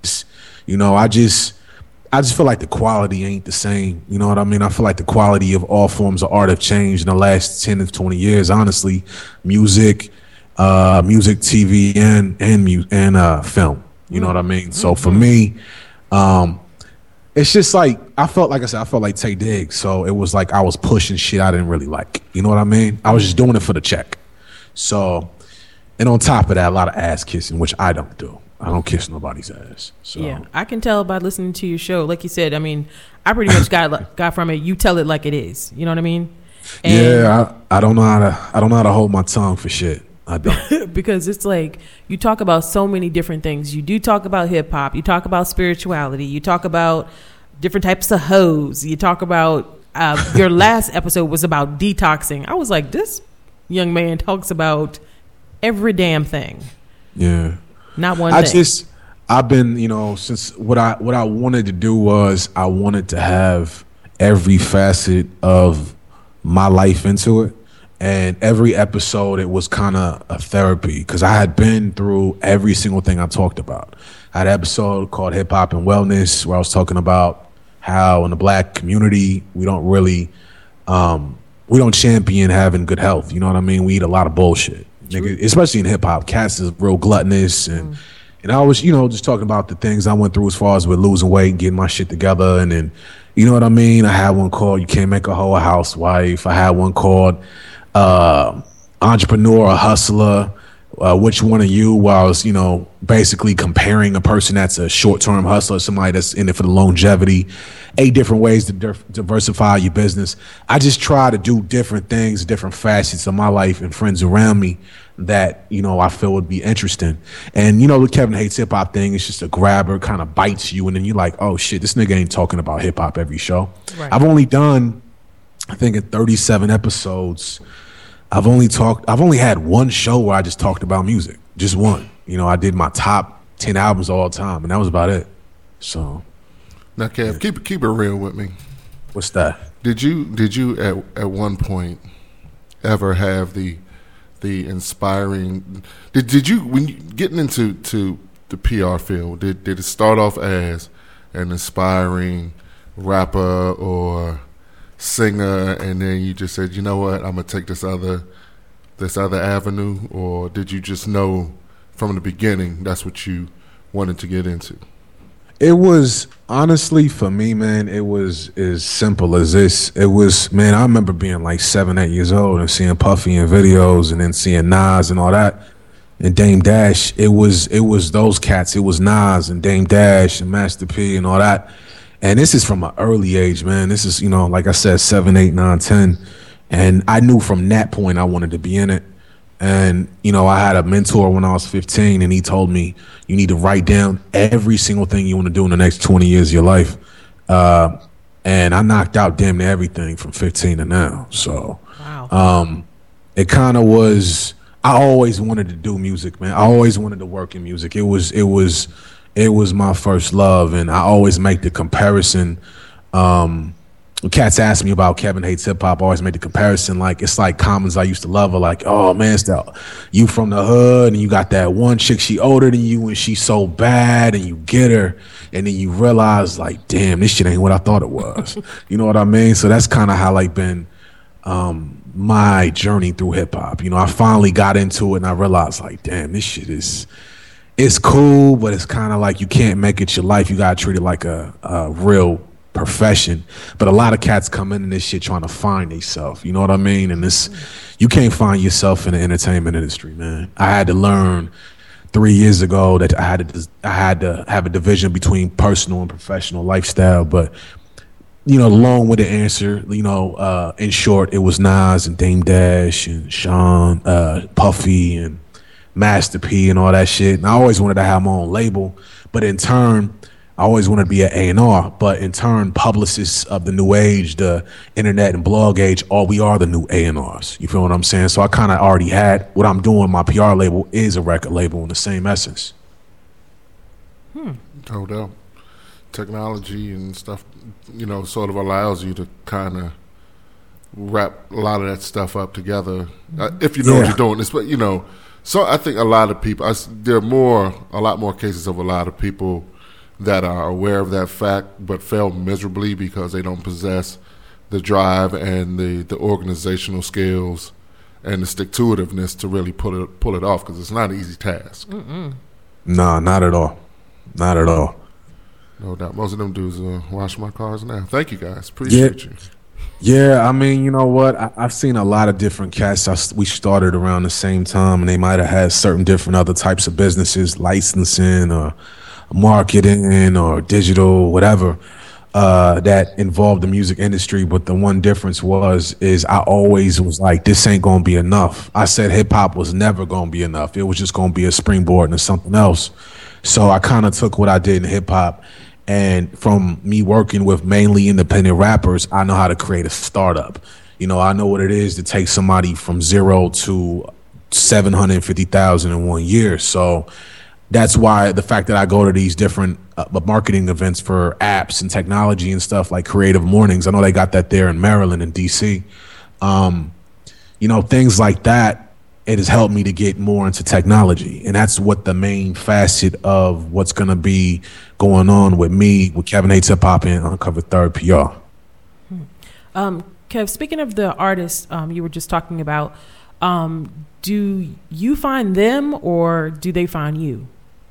You know, I just... I just feel like the quality ain't the same. You know what I mean? I feel like the quality of all forms of art have changed in the last ten to twenty years, honestly. Music, uh, music, T V, and and mu- and uh, film. You know what I mean? So for me, um, it's just like, I felt like I said, I felt like Tay Diggs. So it was like I was pushing shit I didn't really like. You know what I mean? I was just doing it for the check. So, and on top of that, a lot of ass kissing, which I don't do. I don't kiss nobody's ass. So. Yeah, I can tell by listening to your show. Like you said, I mean, I pretty much got got from it. You tell it like it is. You know what I mean? And yeah, I, I don't know how to. I don't know how to hold my tongue for shit. I don't. Because it's like you talk about so many different things. You do talk about hip hop. You talk about spirituality. You talk about different types of hoes. You talk about uh, your last episode was about detoxing. I was like, this young man talks about every damn thing. Yeah. Not one I thing. just, I've been, you know, since what I what I wanted to do was I wanted to have every facet of my life into it. And every episode, it was kind of a therapy because I had been through every single thing I talked about. I had an episode called Hip Hop and Wellness where I was talking about how in the black community, we don't really, um, we don't champion having good health. You know what I mean? We eat a lot of bullshit. Nigga, especially in hip hop, cats is real gluttonous, and mm. and I was, you know, just talking about the things I went through as far as with losing weight, getting my shit together, and then, you know what I mean. I had one called "You Can't Make a Hoe a Housewife." I had one called uh, "Entrepreneur, a Hustler." Uh, which one of you? While I was, you know, basically comparing a person that's a short-term hustler, somebody that's in it for the longevity. Eight different ways to di- diversify your business. I just try to do different things, different facets of my life and friends around me that, you know, I feel would be interesting. And, you know, the Kevin Hates Hip Hop thing, it's just a grabber, kind of bites you. And then you're like, oh, shit, this nigga ain't talking about hip hop every show. Right. I've only done, I think, in thirty-seven episodes, I've only talked, I've only had one show where I just talked about music. Just one. You know, I did my top ten albums all the time, and that was about it. So. Now, Kev, yeah. keep, keep it real with me. What's that? Did you, did you at, at one point ever have the, the inspiring, did, did you, when you getting into to the P R field, did, did it start off as an inspiring rapper or singer, and then you just said, you know what, I'm gonna take this other this other avenue, or did you just know from the beginning that's what you wanted to get into? It was honestly for me, man, it was as simple as this. It was, man, I remember being like seven, eight years old and seeing Puffy in videos and then seeing Nas and all that and Dame Dash. It was it was those cats. It was Nas and Dame Dash and Master P and all that. And this is from an early age, man. This is, you know, like I said, seven, eight, nine, ten. And I knew from that point I wanted to be in it. And, you know, I had a mentor when I was fifteen, and he told me, you need to write down every single thing you want to do in the next twenty years of your life. Uh, and I knocked out damn near everything from fifteen to now. So wow. um, it kind of was, I always wanted to do music, man. I always wanted to work in music. It was, it was, It was my first love, and I always make the comparison. Um, when cats ask me about Kevin Hates Hip Hop, I always make the comparison. Like, it's like Commons I used to love her. Like, oh, man, it's that you from the hood, and you got that one chick, she older than you, and she's so bad, and you get her, and then you realize, like, damn, this shit ain't what I thought it was. You know what I mean? So that's kind of how, like, been um, my journey through hip hop. You know, I finally got into it, and I realized, like, damn, this shit is, it's cool, but it's kind of like you can't make it your life. You got to treat it like a, a real profession. But a lot of cats come into this shit trying to find themselves. You know what I mean? And this, you can't find yourself in the entertainment industry, man. I had to learn three years ago that I had to I had to have a division between personal and professional lifestyle. But you know, the long-winded answer, you know, uh, in short, it was Nas and Dame Dash and Sean, uh, Puffy and Master P and all that shit. And I always wanted to have my own label, but in turn, I always wanted to be an A and R, but in turn, publicists of the new age, the internet and blog age, all we are the new A and Rs. You feel what I'm saying? So I kind of already had what I'm doing. My P R label is a record label in the same essence. Hmm. No doubt. Technology and stuff, you know, sort of allows you to kind of wrap a lot of that stuff up together. Uh, if you know yeah. what you're doing. It's, you know, so I think a lot of people, I, there are more, a lot more cases of a lot of people that are aware of that fact but fail miserably because they don't possess the drive and the, the organizational skills and the stick-to-itiveness to really pull it pull it off, because it's not an easy task. Mm-mm. Nah, not at all. Not at all. No doubt. Most of them dudes uh, wash my cars now. Thank you, guys. Appreciate yeah. you. Yeah, I mean, you know what? I, I've seen a lot of different cats. I, we started around the same time, and they might have had certain different other types of businesses, licensing or marketing or digital, whatever, uh, that involved the music industry. But the one difference was, is I always was like, this ain't going to be enough. I said hip hop was never going to be enough. It was just going to be a springboard into something else. So I kind of took what I did in hip hop, and from me working with mainly independent rappers, I know how to create a startup. You know, I know what it is to take somebody from zero to seven hundred fifty thousand in one year. So that's why the fact that I go to these different uh, marketing events for apps and technology and stuff like Creative Mornings, I know they got that there in Maryland and D C. Um, you know, things like that, it has helped me to get more into technology. And that's what the main facet of what's going to be going on with me, with Kevin Hates Hip Hop and Uncovered Third P R. Hmm. Um, Kev, speaking of the artists um, you were just talking about, um, do you find them or do they find you?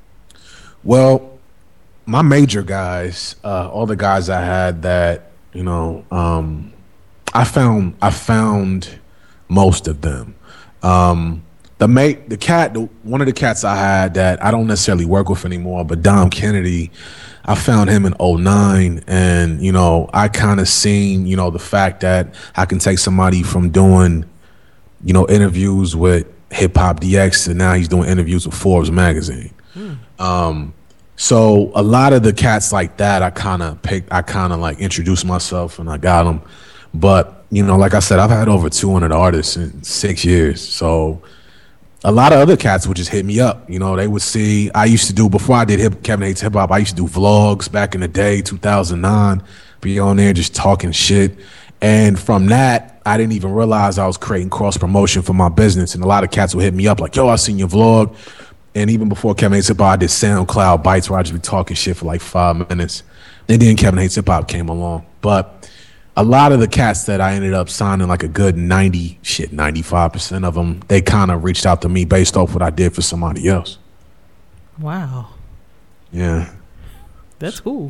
Well, my major guys, uh, all the guys I had that, you know, um, I found I found most of them. Um, the mate, the cat, the, one of the cats I had that I don't necessarily work with anymore, but Dom Kennedy, I found him in oh nine, and you know, I kind of seen, you know, the fact that I can take somebody from doing, you know, interviews with Hip Hop D X, and now he's doing interviews with Forbes magazine. Mm. Um, so a lot of the cats like that, I kind of picked, I kind of like introduced myself and I got them. But, you know, like I said, I've had over two hundred artists in six years. So a lot of other cats would just hit me up. You know, they would see, I used to do, before I did hip, Kevin Hates Hip Hop, I used to do vlogs back in the day, two thousand nine, be on there just talking shit. And from that, I didn't even realize I was creating cross promotion for my business. And a lot of cats would hit me up like, yo, I seen your vlog. And even before Kevin Hates Hip Hop, I did SoundCloud bites where I just be talking shit for like five minutes. And then Kevin Hates Hip Hop came along. But a lot of the cats that I ended up signing, like a good ninety, shit, ninety-five percent of them, they kind of reached out to me based off what I did for somebody else. Wow. Yeah. That's cool.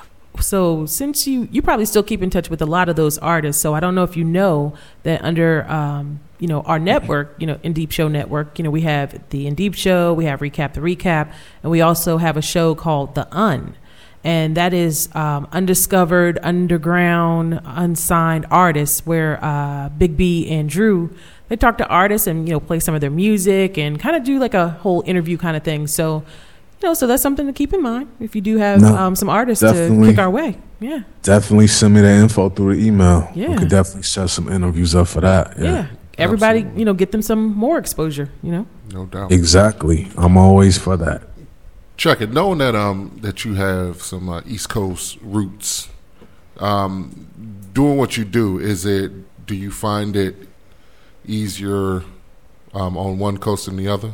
So since you, you probably still keep in touch with a lot of those artists. So I don't know if you know that under, um, you know, our network, you know, Indeep Show Network, you know, we have the Indeep Show, we have Recap the Recap, and we also have a show called The Un. And that is um, undiscovered, underground, unsigned artists where uh, Big B and Drew, they talk to artists and, you know, play some of their music and kind of do like a whole interview kind of thing. So, you know, so that's something to keep in mind if you do have no, um, some artists to kick our way. Yeah. Definitely send me the info through the email. Yeah. We could definitely set some interviews up for that. Yeah. yeah. Everybody, Absolutely. you know, get them some more exposure, you know? No doubt. Exactly. I'm always for that. Check it. Knowing that um that you have some uh, East Coast roots, um, doing what you do, is it? Do you find it easier um, on one coast than the other?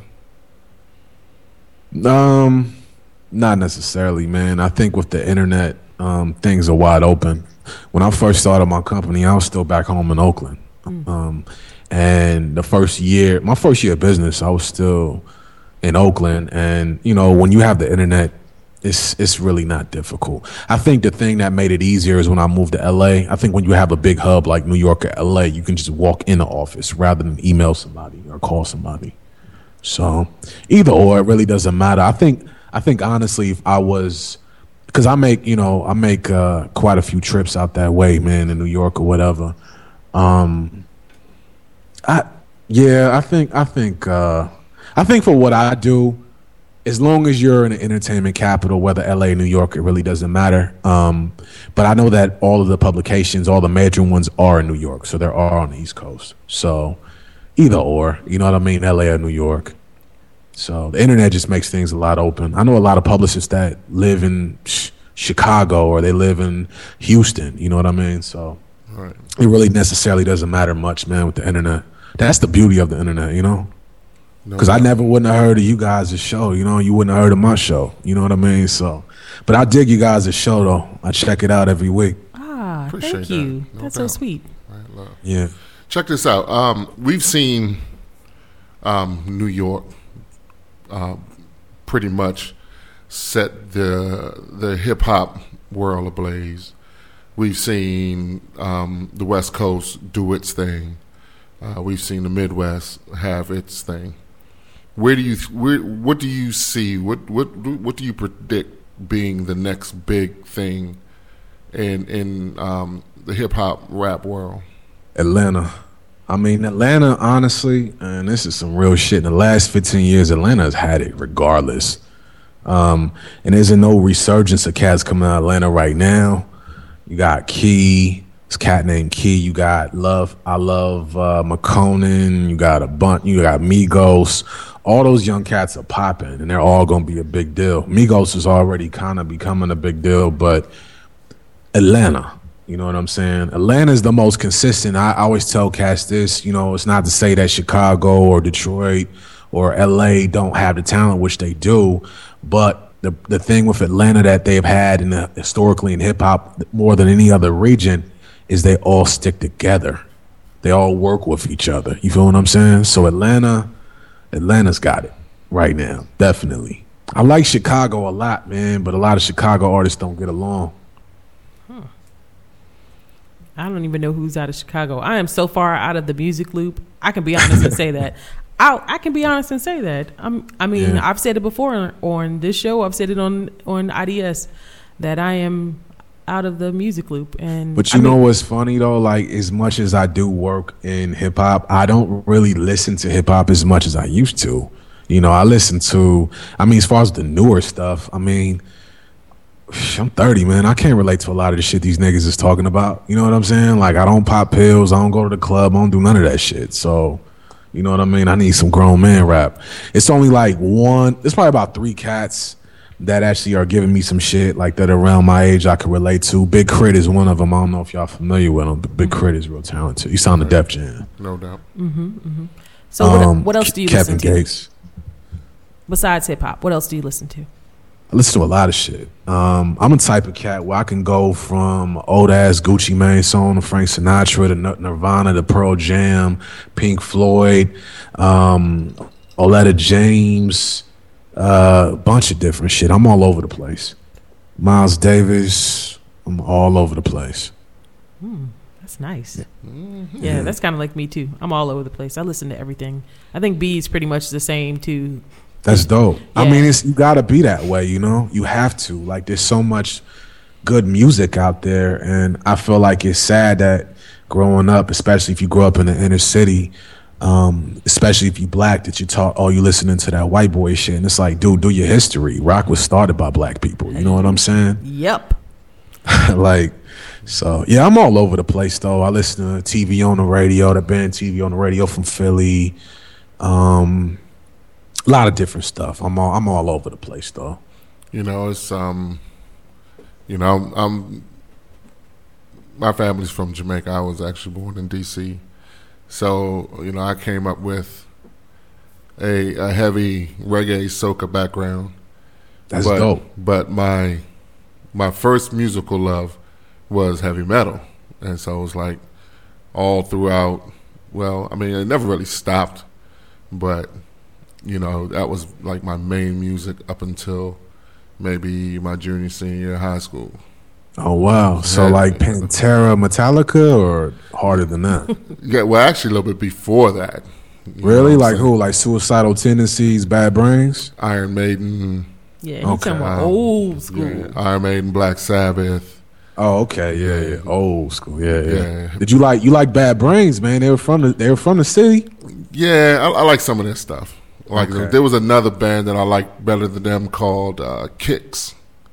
Um, not necessarily, man. I think with the internet, um, things are wide open. When I first started my company, I was still back home in Oakland. Mm. Um, and the first year, my first year of business, I was still in Oakland. And, you know, when you have the internet, it's it's really not difficult. I think the thing that made it easier is when I moved to L A. I think when you have a big hub like New York or L A, you can just walk in the office rather than email somebody or call somebody. So either or, it really doesn't matter. I think I think honestly, if I was, because I make you know I make uh, quite a few trips out that way, man, in New York or whatever. Um, I yeah, I think I think uh, I think for what I do, as long as you're in an entertainment capital, whether L A, New York, it really doesn't matter. Um, but I know that all of the publications, all the major ones are in New York, so there are on the East Coast. So either or, you know what I mean, L A or New York. So the internet just makes things a lot open. I know a lot of publicists that live in sh- Chicago or they live in Houston, you know what I mean? So right. It really necessarily doesn't matter much, man, with the internet. That's the beauty of the internet, you know? Because no, I never wouldn't have heard of you guys' show, you know, you wouldn't have heard of my show, you know what I mean? So, but I dig you guys' show, though. I check it out every week. Ah, Appreciate thank you. That. No That's doubt. So sweet. Right, love. Yeah. Check this out. Um, we've seen um, New York uh, pretty much set the the hip hop world ablaze. We've seen um, the West Coast do its thing. Uh, we've seen the Midwest have its thing. Where do you where what do you see? What what what do you predict being the next big thing in in um, the hip hop rap world? Atlanta. I mean, Atlanta, honestly, and this is some real shit. In the last fifteen years, Atlanta has had it regardless. Um, and there's no resurgence of cats coming out of Atlanta right now. You got Key, this cat named Key. You got Love, I Love uh, McConan. You got a bunch. You got Migos. All those young cats are popping, and they're all going to be a big deal. Migos is already kind of becoming a big deal, but Atlanta, you know what I'm saying? Atlanta is the most consistent. I always tell cats this, you know, it's not to say that Chicago or Detroit or L A don't have the talent, which they do, but the the thing with Atlanta that they've had in the, historically in hip-hop more than any other region is they all stick together. They all work with each other. You feel what I'm saying? So Atlanta... Atlanta's got it right now, definitely. I like Chicago a lot, man, but a lot of Chicago artists don't get along. Huh. I don't even know who's out of Chicago. I am so far out of the music loop. I can be honest and say that. I I can be honest and say that. I'm, I mean, yeah. I've said it before on, on this show. I've said it on, on I D S that I am out of the music loop. And but you I know mean, what's funny though, like as much as I do work in hip hop, I don't really listen to hip hop as much as I used to. You know, I listen to, I mean, as far as the newer stuff, I mean, I'm thirty, man. I can't relate to a lot of the shit these niggas is talking about. You know what I'm saying? Like, I don't pop pills, I don't go to the club, I don't do none of that shit. So, you know what I mean? I need some grown man rap. It's only like one, it's probably about three cats that actually are giving me some shit like that around my age I can relate to. Big Crit is one of them. I don't know if y'all familiar with him, but Big Crit is real talented. He's on the Def Jam. No doubt. Mm-hmm, mm-hmm. So what, um, what else do you Kevin listen to? Gates. Besides hip hop, what else do you listen to? I listen to a lot of shit. Um, I'm a type of cat where I can go from old ass Gucci Mane song to Frank Sinatra to Nirvana to Pearl Jam, Pink Floyd, um, Oletta James, a uh, bunch of different shit. I'm all over the place. Miles Davis, I'm all over the place. Mm, that's nice. Yeah, mm-hmm. yeah that's kind of like me too. I'm all over the place. I listen to everything. I think B is pretty much the same too. That's dope. Yeah. I mean, it's you gotta be that way, you know? You have to. Like, there's so much good music out there, and I feel like it's sad that growing up, especially if you grow up in the inner city, um, especially if you black, that you taught, oh, you listening to that white boy shit. And it's like, dude, do your history. Rock was started by black people. You know what I'm saying? Yep. Like, so, yeah, I'm all over the place, though. I listen to T V on the radio, the band T V on the radio from Philly. Um, a lot of different stuff. I'm all, I'm all over the place, though. You know, it's, um, you know, I'm my family's from Jamaica. I was actually born in D C, so you know I came up with a, a heavy reggae soca background. That's but, dope. But my my first musical love was heavy metal, and so it was like all throughout. Well, I mean, it never really stopped, but you know that was like my main music up until maybe my junior senior year of high school. Oh wow! So like Pantera, Metallica, or harder than that? Yeah, well, actually a little bit before that. Really? Like who? Like Suicidal Tendencies, Bad Brains, Iron Maiden. Yeah, he's okay. talking about um, old school. Yeah, Iron Maiden, Black Sabbath. Oh, okay, yeah, yeah, old school, yeah, yeah. yeah. Did you like you like Bad Brains, man? They were from the they were from the city. Yeah, I, I like some of their stuff. Like okay. There was another band that I liked better than them called uh, Kicks.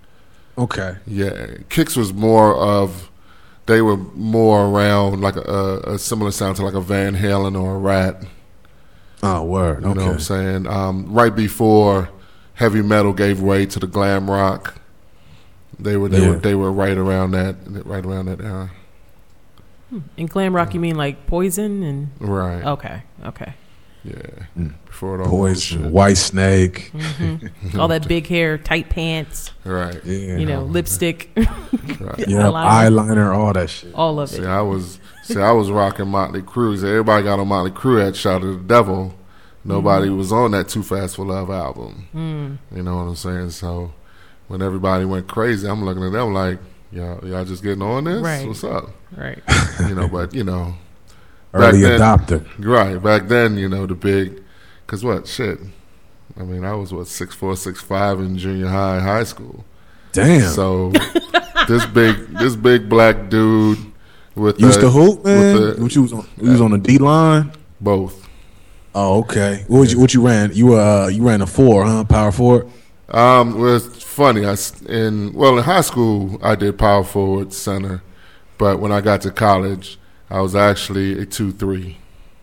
Okay. Yeah, Kicks was more of they were more around like a, a similar sound to like a Van Halen or a Rat. Oh, word. Okay. You know what I'm saying? Um, right before heavy metal gave way to the glam rock, they were they yeah. were they were right around that right around that era. Hmm. In glam rock, you mean like Poison and right? Okay, okay. Yeah, mm. before it all Poison, White Snake, mm-hmm. all that big hair, tight pants, right? Yeah, you know, lipstick, right. yeah, eyeliner. eyeliner, all that shit, all of see, it. See, I was see, I was rocking Motley Crue. So everybody got on Motley Crue at Shout of the Devil. Nobody mm. was on that Too Fast for Love album. Mm. You know what I'm saying? So when everybody went crazy, I'm looking at them like, y'all, y'all just getting on this? Right. What's up? Right. You know, but you know. Early then, adopter. Right. Back then, you know, the big, because what? Shit. I mean, I was, what, six four, six five in junior high, high school. Damn. So this big this big black dude with you used the, to hoop, man? The, what you was on? You was on the D line? Both. Oh, okay. What was you, what you ran? You uh you ran a four, huh? Power forward? Um, well, it's funny. I in well in high school I did power forward, center, but when I got to college, I was actually a two three.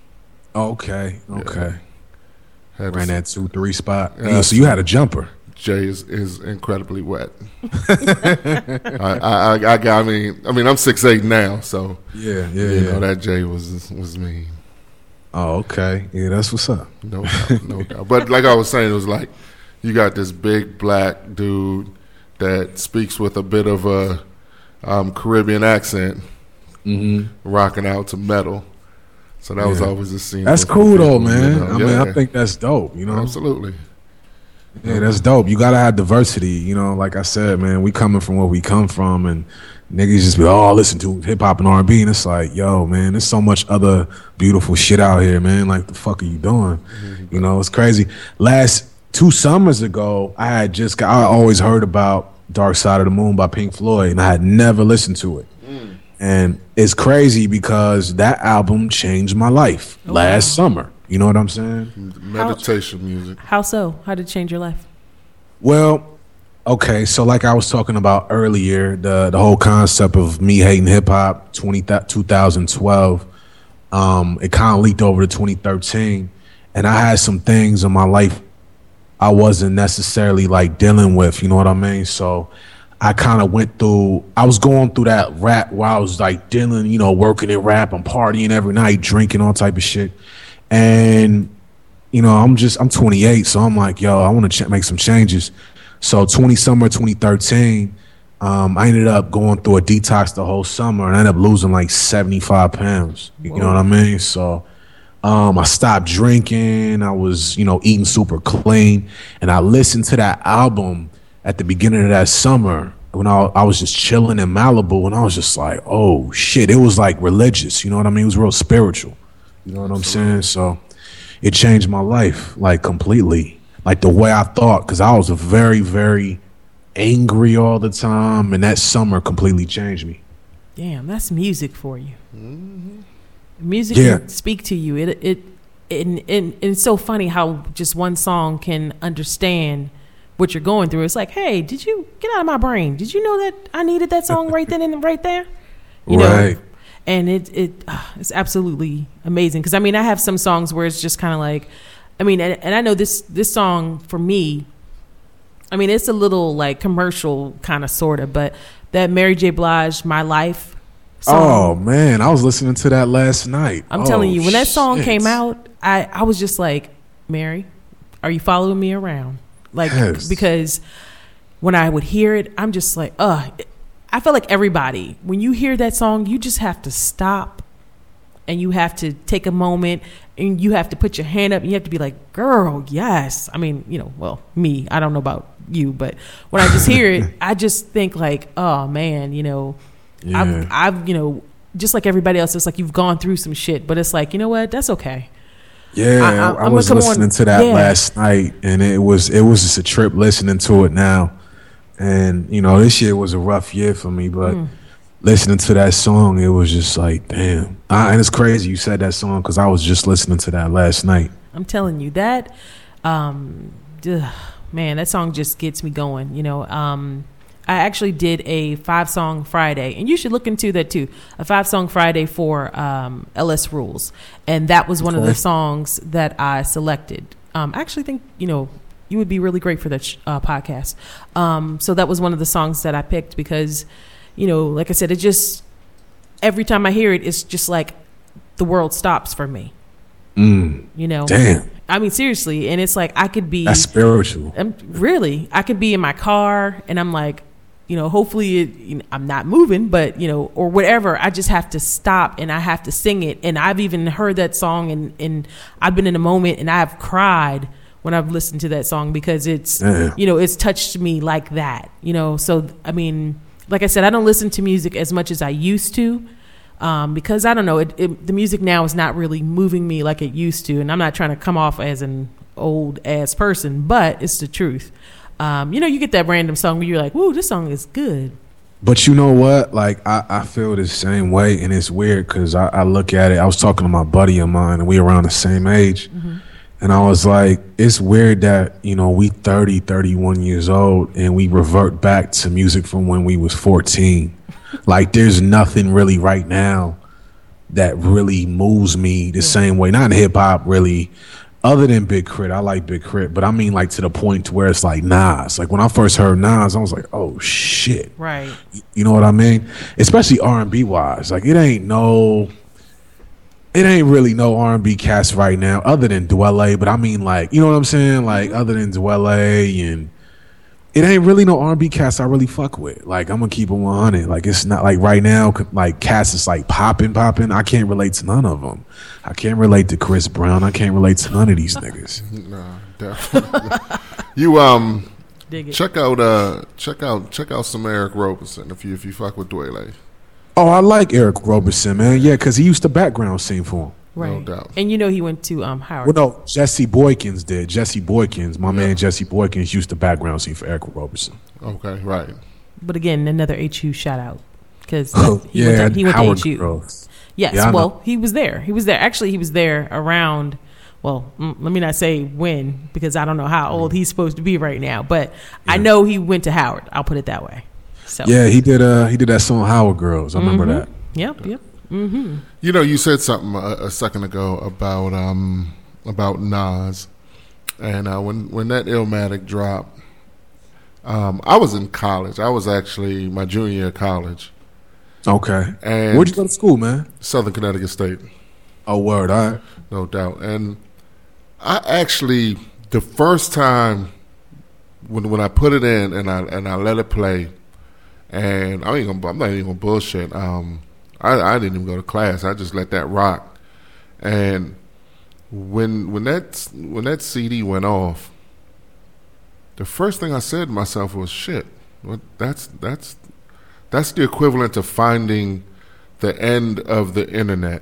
Okay, okay. Yeah. Ran that two three spot. Yeah, yeah, so you had a jumper. Jay is, is incredibly wet. I, I, I, I, I mean, I mean, I'm six eight now, so yeah, yeah, you yeah. know that Jay was was me. Oh, okay. Yeah, that's what's up. No doubt, no doubt. But like I was saying, it was like you got this big black dude that speaks with a bit of a um, Caribbean accent, mm-hmm. rocking out to metal. So that yeah. was always a scene. That's cool people, though, man. You know? I yeah. mean, I think that's dope. You know, absolutely. Yeah, that's dope. You gotta have diversity. You know, like I said, man, we coming from where we come from, and niggas just be, oh, listen to hip hop and R and B, and it's like, yo, man, there's so much other beautiful shit out here, man. Like, the fuck are you doing? Mm-hmm. You know, it's crazy. Last two summers ago, I had just got, I always heard about Dark Side of the Moon by Pink Floyd, and I had never listened to it. Mm. And it's crazy because that album changed my life oh, last wow. summer. You know what I'm saying? Meditation how, music. How so? How did it change your life? Well, okay, so like I was talking about earlier, the the whole concept of me hating hip hop, twenty, twenty twelve, um, it kind of leaked over to twenty thirteen, and I had some things in my life I wasn't necessarily like dealing with, you know what I mean? So I kind of went through, I was going through that rap where I was like dealing, you know, working in rap and partying every night, drinking, all type of shit. And, you know, I'm just, I'm twenty-eight, so I'm like, yo, I want to ch- make some changes. So twenty summer twenty thirteen, um, I ended up going through a detox the whole summer, and I ended up losing like seventy-five pounds. You Whoa. know what I mean? So um, I stopped drinking. I was, you know, eating super clean. And I listened to that album at the beginning of that summer when I, I was just chilling in Malibu, and I was just like, oh, shit. It was like religious. You know what I mean? It was real spiritual. You know what I'm saying? So it changed my life, like, completely. Like, the way I thought, because I was a very, very angry all the time, and that summer completely changed me. Damn, that's music for you. Mm-hmm. Music yeah. can speak to you. It, it, it, and, and it's so funny how just one song can understand what you're going through. It's like, hey, did you get out of my brain? Did you know that I needed that song right then and right there? You right. know? And it it uh, it's absolutely amazing, because I mean I have some songs where it's just kind of like, I mean, and, and I know this this song for me, I mean it's a little like commercial kind of sort of, but that Mary J. Blige, My Life, Oh man, I was listening to that last night. I'm oh, telling you, when that song shit. came out, I, I was just like, Mary, are you following me around? Like, yes. Because when I would hear it, I'm just like, uh, I feel like everybody, when you hear that song, you just have to stop and you have to take a moment and you have to put your hand up and you have to be like, girl, yes. I mean, you know, well, me, I don't know about you, but when I just hear it, I just think like, oh man, you know, yeah. I've, I've, you know, just like everybody else, it's like you've gone through some shit, but it's like, you know what, that's okay. Yeah, I, I, I was listening on. to that yeah. last night, and it was it was just a trip listening to it now. And you know, this year was a rough year for me, but mm. listening to that song, it was just like, damn. I, and it's crazy you said that song because I was just listening to that last night. I'm telling you that, um, ugh, man, that song just gets me going. You know, um, I actually did a five song Friday, and you should look into that too. A five song Friday for um, L S Rules, and that was one okay. of the songs that I selected. Um, I actually think you know you would be really great for that sh- uh, podcast. Um, so that was one of the songs that I picked because, you know, like I said, it just every time I hear it, it's just like the world stops for me. Mm, you know, damn. I mean, seriously, and it's like I could be that's spiritual. I'm, really, I could be in my car, and I'm like. You know, hopefully it, you know, I'm not moving, but, you know, or whatever. I just have to stop and I have to sing it. And I've even heard that song and, and I've been in a moment and I've cried when I've listened to that song because it's, yeah. you know, it's touched me like that, you know. So, I mean, like I said, I don't listen to music as much as I used to um, because, I don't know, it, it, the music now is not really moving me like it used to. And I'm not trying to come off as an old ass person, but it's the truth. Um, you know, you get that random song where you're like, woo, this song is good. But you know what? Like, I, I feel the same way, and it's weird because I, I look at it. I was talking to my buddy of mine, and we around the same age. Mm-hmm. And I was like, it's weird that, you know, we thirty, thirty-one years old, and we revert back to music from when we was fourteen. Like, there's nothing really right now that really moves me the yeah. same way. Not in hip-hop, really. Other than Big Crit, I like Big Crit, but I mean like to the point to where it's like Nas. Like when I first heard Nas, I was like, oh shit. Right. You know what I mean? Especially R and B wise. Like it ain't no, it ain't really no R and B cast right now other than Dwele, but I mean like, you know what I'm saying? Like other than Dwele and it ain't really no R and B cast I really fuck with. Like I'm gonna keep it one hundred. Like it's not like right now, like cast is like popping, popping. I can't relate to none of them. I can't relate to Chris Brown. I can't relate to none of these niggas. Nah, definitely. you um, check out uh, check out check out some Eric Roberson if you if you fuck with Dwele. Oh, I like Eric Roberson, man. Yeah, because he used to background sing for him. Right. No doubt. And you know he went to um Howard. Well, no, Jesse Boykins did. Jesse Boykins, my yeah. man Jesse Boykins used to background sing for Eric Roberson. Okay, right. But again, another H U shout out because oh, he yeah, went to, he went Howard to H U. Girls. Yes, yeah, well, he was there. He was there. Actually, he was there around. Well, mm, let me not say when because I don't know how old he's supposed to be right now. But yeah. I know he went to Howard. I'll put it that way. So yeah, he did. Uh, he did that song Howard Girls. I remember mm-hmm. that. Yep. Yep. Mm-hmm. You know, you said something a, a second ago about um, about Nas, and uh, when when that Illmatic dropped, um, I was in college. I was actually my junior year of college. Okay. And where'd you go to school, man? Southern Connecticut State. Oh, word, all right. No doubt. And I actually, the first time when when I put it in and I and I let it play, and I ain't gonna, I'm not even gonna bullshit. Um, I, I didn't even go to class. I just let that rock. And when when that when that C D went off, the first thing I said to myself was, "Shit, what? That's that's that's the equivalent of finding the end of the internet."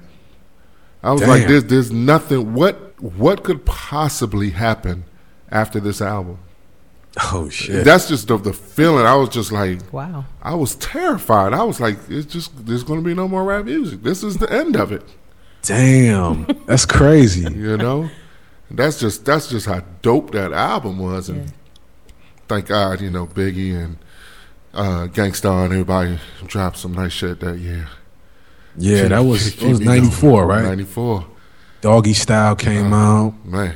I was Damn. like, "There's there's nothing. What what could possibly happen after this album?" Oh shit! That's just the, the feeling. I was just like, wow. I was terrified. I was like, it's just there's going to be no more rap music. This is the end of it. Damn, that's crazy. You know, that's just that's just how dope that album was. And yeah. thank God, you know, Biggie and uh, Gangstar and everybody dropped some nice shit that year. Yeah, keep, that was it was ninety-four, right? ninety-four. Doggy Style came uh, out. Man.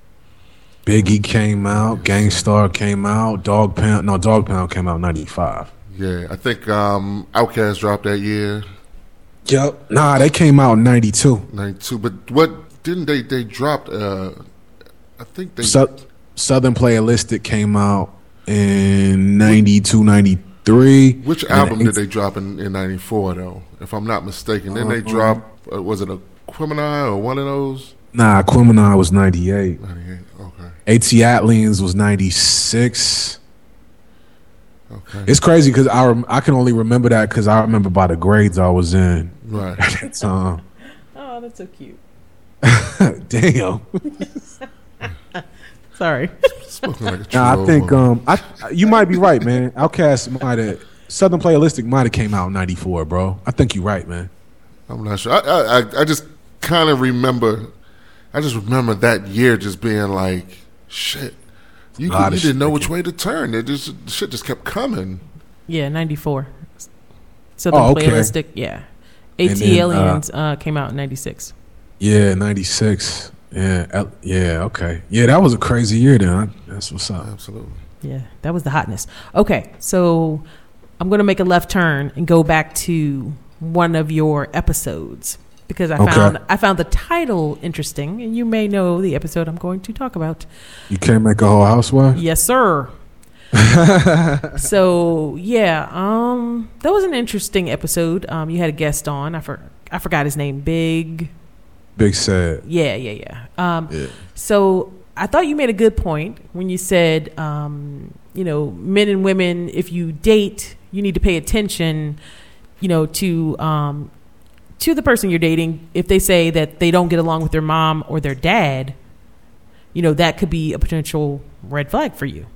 Biggie came out, Gangstar came out, Dog Pound. No, Dog Pound came out in ninety-five. Yeah, I think um, Outkast dropped that year. Yep. Nah, they came out in ninety-two. ninety-two. But what didn't they? They dropped. Uh, I think they. So, Southern Playalistic came out in ninety-two, ninety-three. Which album did they drop in, in ninety-four, though? If I'm not mistaken. Then uh, they drop, uh, was it a Aquemini or one of those? Nah, Aquemini was ninety-eight. ninety-eight, okay. AT-Atlians was ninety-six. Okay. It's crazy because I, rem- I can only remember that because I remember by the grades I was in. Right. At that time. Oh, that's so cute. Damn. Sorry. Like nah, I think um, I you might be right, man. Outkast might have Southern Playalistic might have came out in ninety-four, bro. I think you're right, man. I'm not sure. I I, I just kind of remember. I just remember that year just being like, shit. You, could, you didn't know which way to turn. It just shit just kept coming. Yeah, ninety-four. Southern oh, okay. Playalistic, yeah. AT-Aliens uh, uh, came out in ninety-six. Yeah, ninety-six. Yeah, yeah, okay. Yeah, that was a crazy year then. That's what's up. Absolutely. Yeah, that was the hotness. Okay, so I'm going to make a left turn and go back to one of your episodes because I okay. found I found the title interesting, and you may know the episode I'm going to talk about. You can't make a whole housewife? Yes, sir. So, yeah, um, that was an interesting episode. Um, you had a guest on. I, for, I forgot his name. Big... Big Sad. Yeah, yeah, yeah. Um, yeah. So I thought you made a good point when you said, um, you know, men and women, if you date, you need to pay attention, you know, to um, to the person you're dating. If they say that they don't get along with their mom or their dad, you know, that could be a potential red flag for you.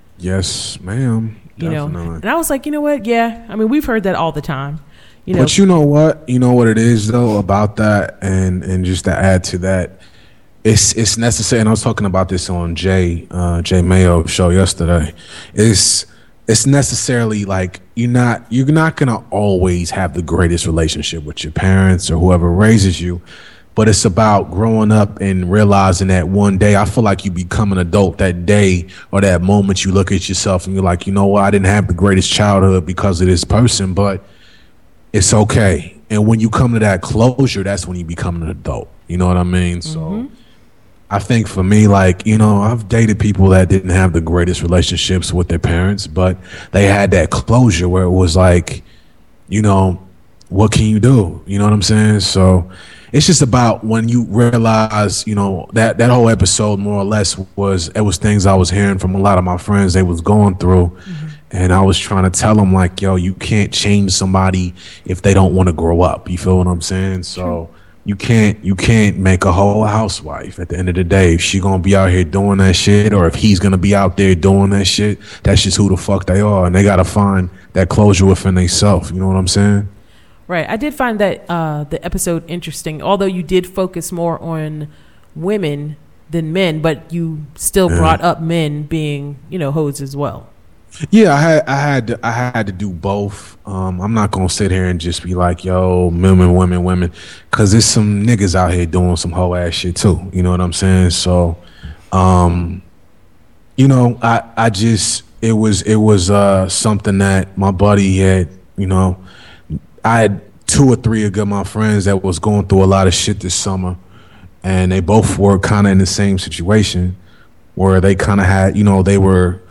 Yes, ma'am. You Definitely. know, and I was like, you know what? Yeah, I mean, we've heard that all the time. You know, but you know what? You know what it is though about that, and and just to add to that, it's it's necessary. And I was talking about this on Jay uh, Jay Mayo show yesterday. It's it's necessarily like you're not you're not gonna always have the greatest relationship with your parents or whoever raises you, but it's about growing up and realizing that one day I feel like you become an adult that day or that moment you look at yourself and you're like, you know what? I didn't have the greatest childhood because of this person, but it's okay. And when you come to that closure, that's when you become an adult. You know what I mean? Mm-hmm. So I think for me, like, you know, I've dated people that didn't have the greatest relationships with their parents, but they had that closure where it was like, you know, what can you do? You know what I'm saying? So it's just about when you realize, you know, that, that whole episode more or less was, it was things I was hearing from a lot of my friends they was going through. Mm-hmm. And I was trying to tell them, like, yo, you can't change somebody if they don't want to grow up. You feel what I'm saying? So True. you can't you can't make a whole housewife at the end of the day. If she going to be out here doing that shit or if he's going to be out there doing that shit, that's just who the fuck they are. And they got to find that closure within themselves. You know what I'm saying? Right. I did find that uh, the episode interesting, although you did focus more on women than men, but you still yeah. brought up men being, you know, hoes as well. Yeah, I had I had to, I had to do both. Um, I'm not gonna sit here and just be like, yo, women, women, women, because there's some niggas out here doing some hoe ass shit too. You know what I'm saying? So, um, you know, I I just it was it was uh, something that my buddy had. You know, I had two or three of my friends that was going through a lot of shit this summer, and they both were kind of in the same situation where they kind of had, you know, they were.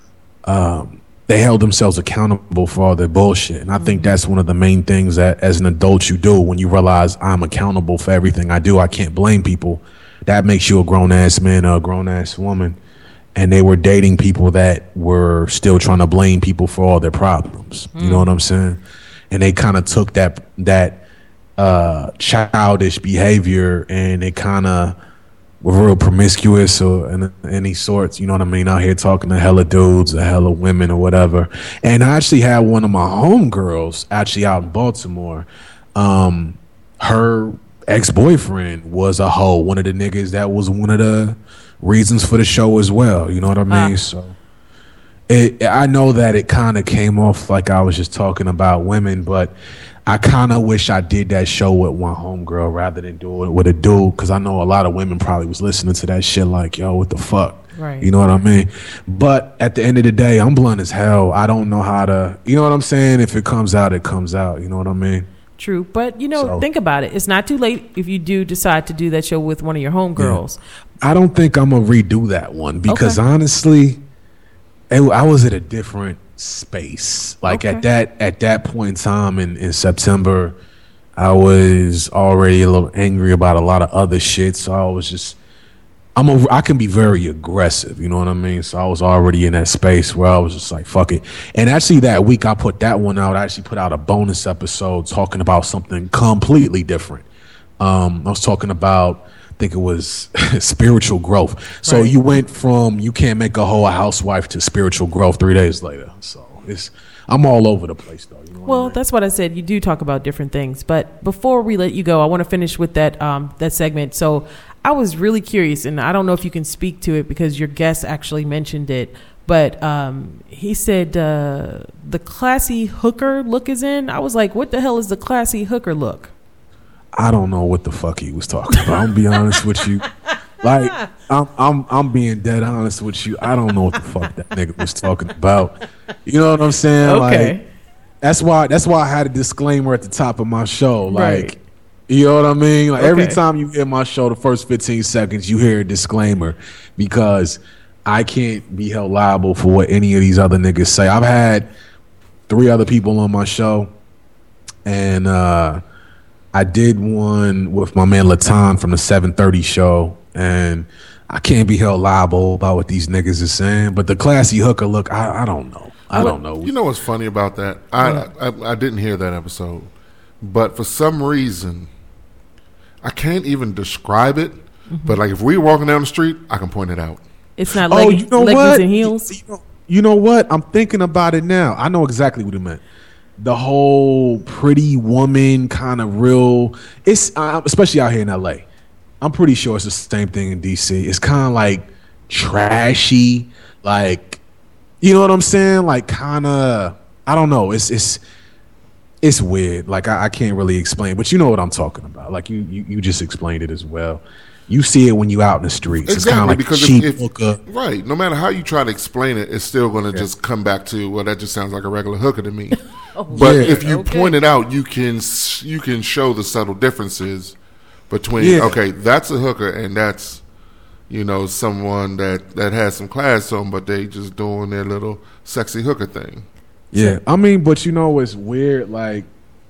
Um, they held themselves accountable for all their bullshit. And I think that's one of the main things that as an adult you do when you realize I'm accountable for everything I do. I can't blame people. That makes you a grown-ass man or a grown-ass woman. And they were dating people that were still trying to blame people for all their problems. Mm. You know what I'm saying? And they kind of took that that uh, childish behavior and they kind of were real promiscuous or in any sorts, you know what I mean, out here talking to hella dudes or hella women or whatever. And I actually had one of my homegirls actually out in Baltimore. Um, her ex-boyfriend was a hoe, one of the niggas that was one of the reasons for the show as well. You know what I mean? Uh. So it, I know that it kind of came off like I was just talking about women, but I kind of wish I did that show with one homegirl rather than do it with a dude, because I know a lot of women probably was listening to that shit like, yo, what the fuck? Right. You know what I mean? But at the end of the day, I'm blunt as hell. I don't know how to, you know what I'm saying? If it comes out, it comes out. You know what I mean? True. But, you know, So- think about it. It's not too late if you do decide to do that show with one of your homegirls. I don't think I'm gonna redo that one because Okay. honestly, it, I was at a different space. Like Okay. at that at that point in time in, in September, I was already a little angry about a lot of other shit. So I was just, I'm a, I can be very aggressive. You know what I mean? So I was already in that space where I was just like, fuck it. And actually, that week I put that one out. I actually put out a bonus episode talking about something completely different. Um, I was talking about, I think it was spiritual growth. So Right. you went from you can't make a whole housewife to spiritual growth three days later. So it's I'm all over the place though. You know what Well, I mean? that's what I said. You do talk about different things. But before we let you go, I want to finish with that um, that segment. So I was really curious, and I don't know if you can speak to it because your guest actually mentioned it. But um, he said uh, the classy hooker look is in. I was like, what the hell is the classy hooker look? I don't know what the fuck he was talking about. I'm gonna be honest with you. Like I'm I'm I'm being dead honest with you. I don't know what the fuck that nigga was talking about. You know what I'm saying? Okay. Like that's why that's why I had a disclaimer at the top of my show. Like Right. you know what I mean? Like every Okay. time you hear my show, the first fifteen seconds you hear a disclaimer because I can't be held liable for what any of these other niggas say. I've had three other people on my show and uh I did one with my man Latan from the seven thirty show, and I can't be held liable about what these niggas is saying. But the classy hooker look, I, I don't know. I don't know. You know what's funny about that? I, I I didn't hear that episode, but for some reason, I can't even describe it. But like if we were walking down the street, I can point it out. It's not Oh, leg- you know leggings what? and heels. You know, you know what? I'm thinking about it now. I know exactly what it meant. The whole pretty woman kind of real. It's uh, especially out here in L A. I'm pretty sure it's the same thing in D C. It's kind of like trashy, like you know what I'm saying? Like kind of. I don't know. It's it's it's weird. Like I, I can't really explain, but you know what I'm talking about. Like you you, you just explained it as well. You see it when you out in the streets. It's kind of like because cheap if, if, hooker. right. No matter how you try to explain it, it's still going to just come back to well, that just sounds like a regular hooker to me. But Yeah. if you Okay. point it out, you can s- you can show the subtle differences between Yeah. okay, that's a hooker and that's you know someone that that has some class on, but they just doing their little sexy hooker thing. Yeah, I mean, but you know, it's weird. Like,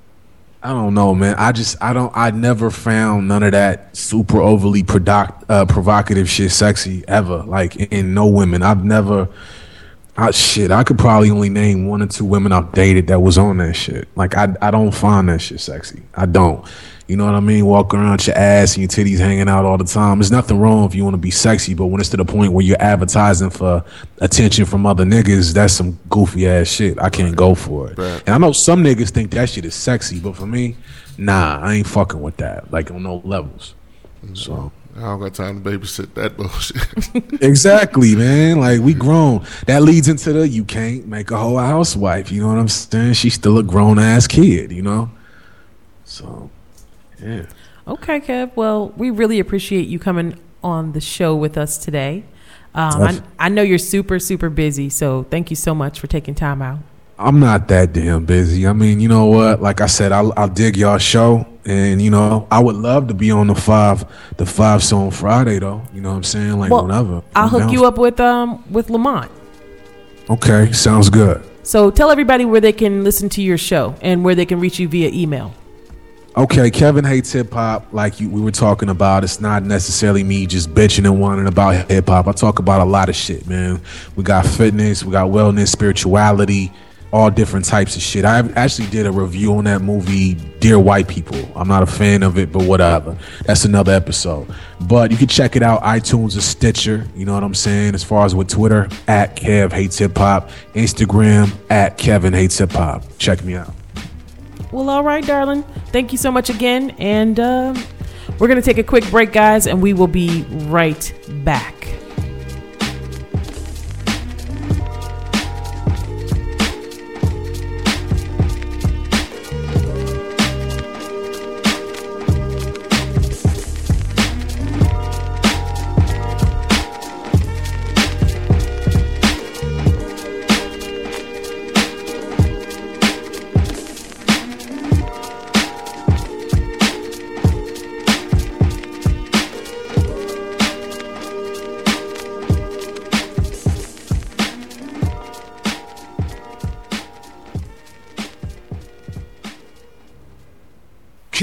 I don't know, man. I just, I don't, I never found none of that super overly product, uh, provocative shit sexy ever. Like, in no women. I've never, I, shit, I could probably only name one or two women I've dated that was on that shit. Like, I, I don't find that shit sexy. I don't. You know what I mean? Walking around with your ass and your titties hanging out all the time. There's nothing wrong if you want to be sexy, but when it's to the point where you're advertising for attention from other niggas, that's some goofy ass shit. I can't go for it. Right. And I know some niggas think that shit is sexy, but for me, nah, I ain't fucking with that. Like on no levels. So I don't got time to babysit that bullshit. exactly, man. Like we grown. That leads into the you can't make a whole housewife. You know what I'm saying? She's still a grown ass kid. You know. So, yeah. Okay, Kev. Well, we really appreciate you coming on the show with us today. Um, I, I know you're super, super busy, so thank you so much for taking time out. I'm not that damn busy. I mean, you know what? Like I said, I I dig y'all show, and you know, I would love to be on the five, the five song Friday though. You know what I'm saying? Like Well, whenever. I'll I'm hook down you for- up with um with Lamont. Okay, sounds good. So tell everybody where they can listen to your show and where they can reach you via email. Okay, Kevin hates hip hop. Like you, we were talking about, it's not necessarily me just bitching and whining about hip hop. I talk about a lot of shit, man. We got fitness, we got wellness, spirituality, all different types of shit. I actually did a review on that movie, Dear White People. I'm not a fan of it, but whatever. That's another episode. But you can check it out, iTunes or Stitcher. You know what I'm saying? As far as with Twitter, at Kev Hates Hip Hop, Instagram, at Kevin Hates Hip Hop. Check me out. Well, all right, darling. Thank you so much again. And uh, we're going to take a quick break, guys, and we will be right back.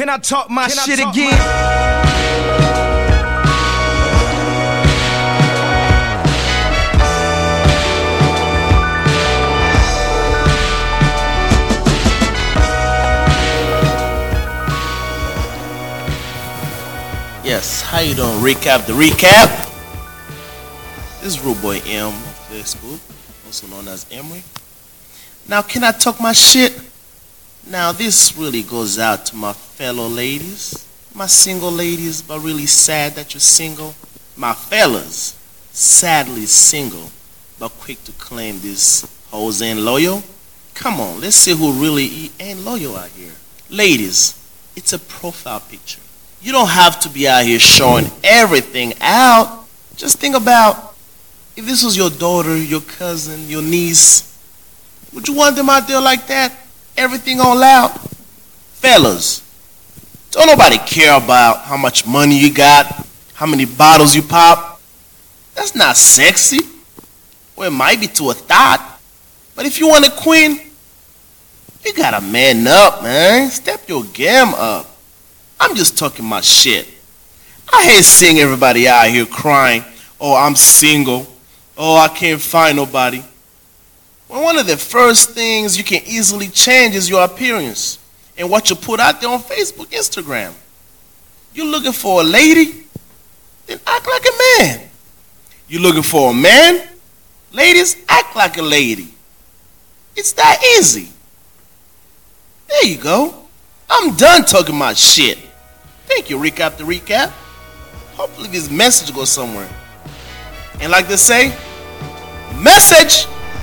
Can I talk my Can shit again? My- Yes, how you doing? Recap the recap. This is Rude Boy M on Facebook, also known as Emery. Now, can I talk my shit? Now, this really goes out to my fellow ladies, my single ladies, but really sad that you're single. My fellas, sadly single, but quick to claim this hoes ain't loyal. Come on, let's see who really ain't loyal out here. Ladies, it's a profile picture. You don't have to be out here showing everything out. Just think about if this was your daughter, your cousin, your niece. Would you want them out there like that? Everything on loud? Fellas, don't nobody care about how much money you got, how many bottles you pop. That's not sexy. Well, it might be to a thought. But if you want a queen, you gotta man up, man. Step your game up. I'm just talking my shit. I hate seeing everybody out here crying, oh, I'm single. Oh, I can't find nobody. Well, one of the first things you can easily change is your appearance and what you put out there on Facebook, Instagram. You're looking for a lady? Then act like a man. You're looking for a man? Ladies, act like a lady. It's that easy. There you go. I'm done talking my shit. Thank you, Recap the Recap. Hopefully this message goes somewhere. And like they say, message!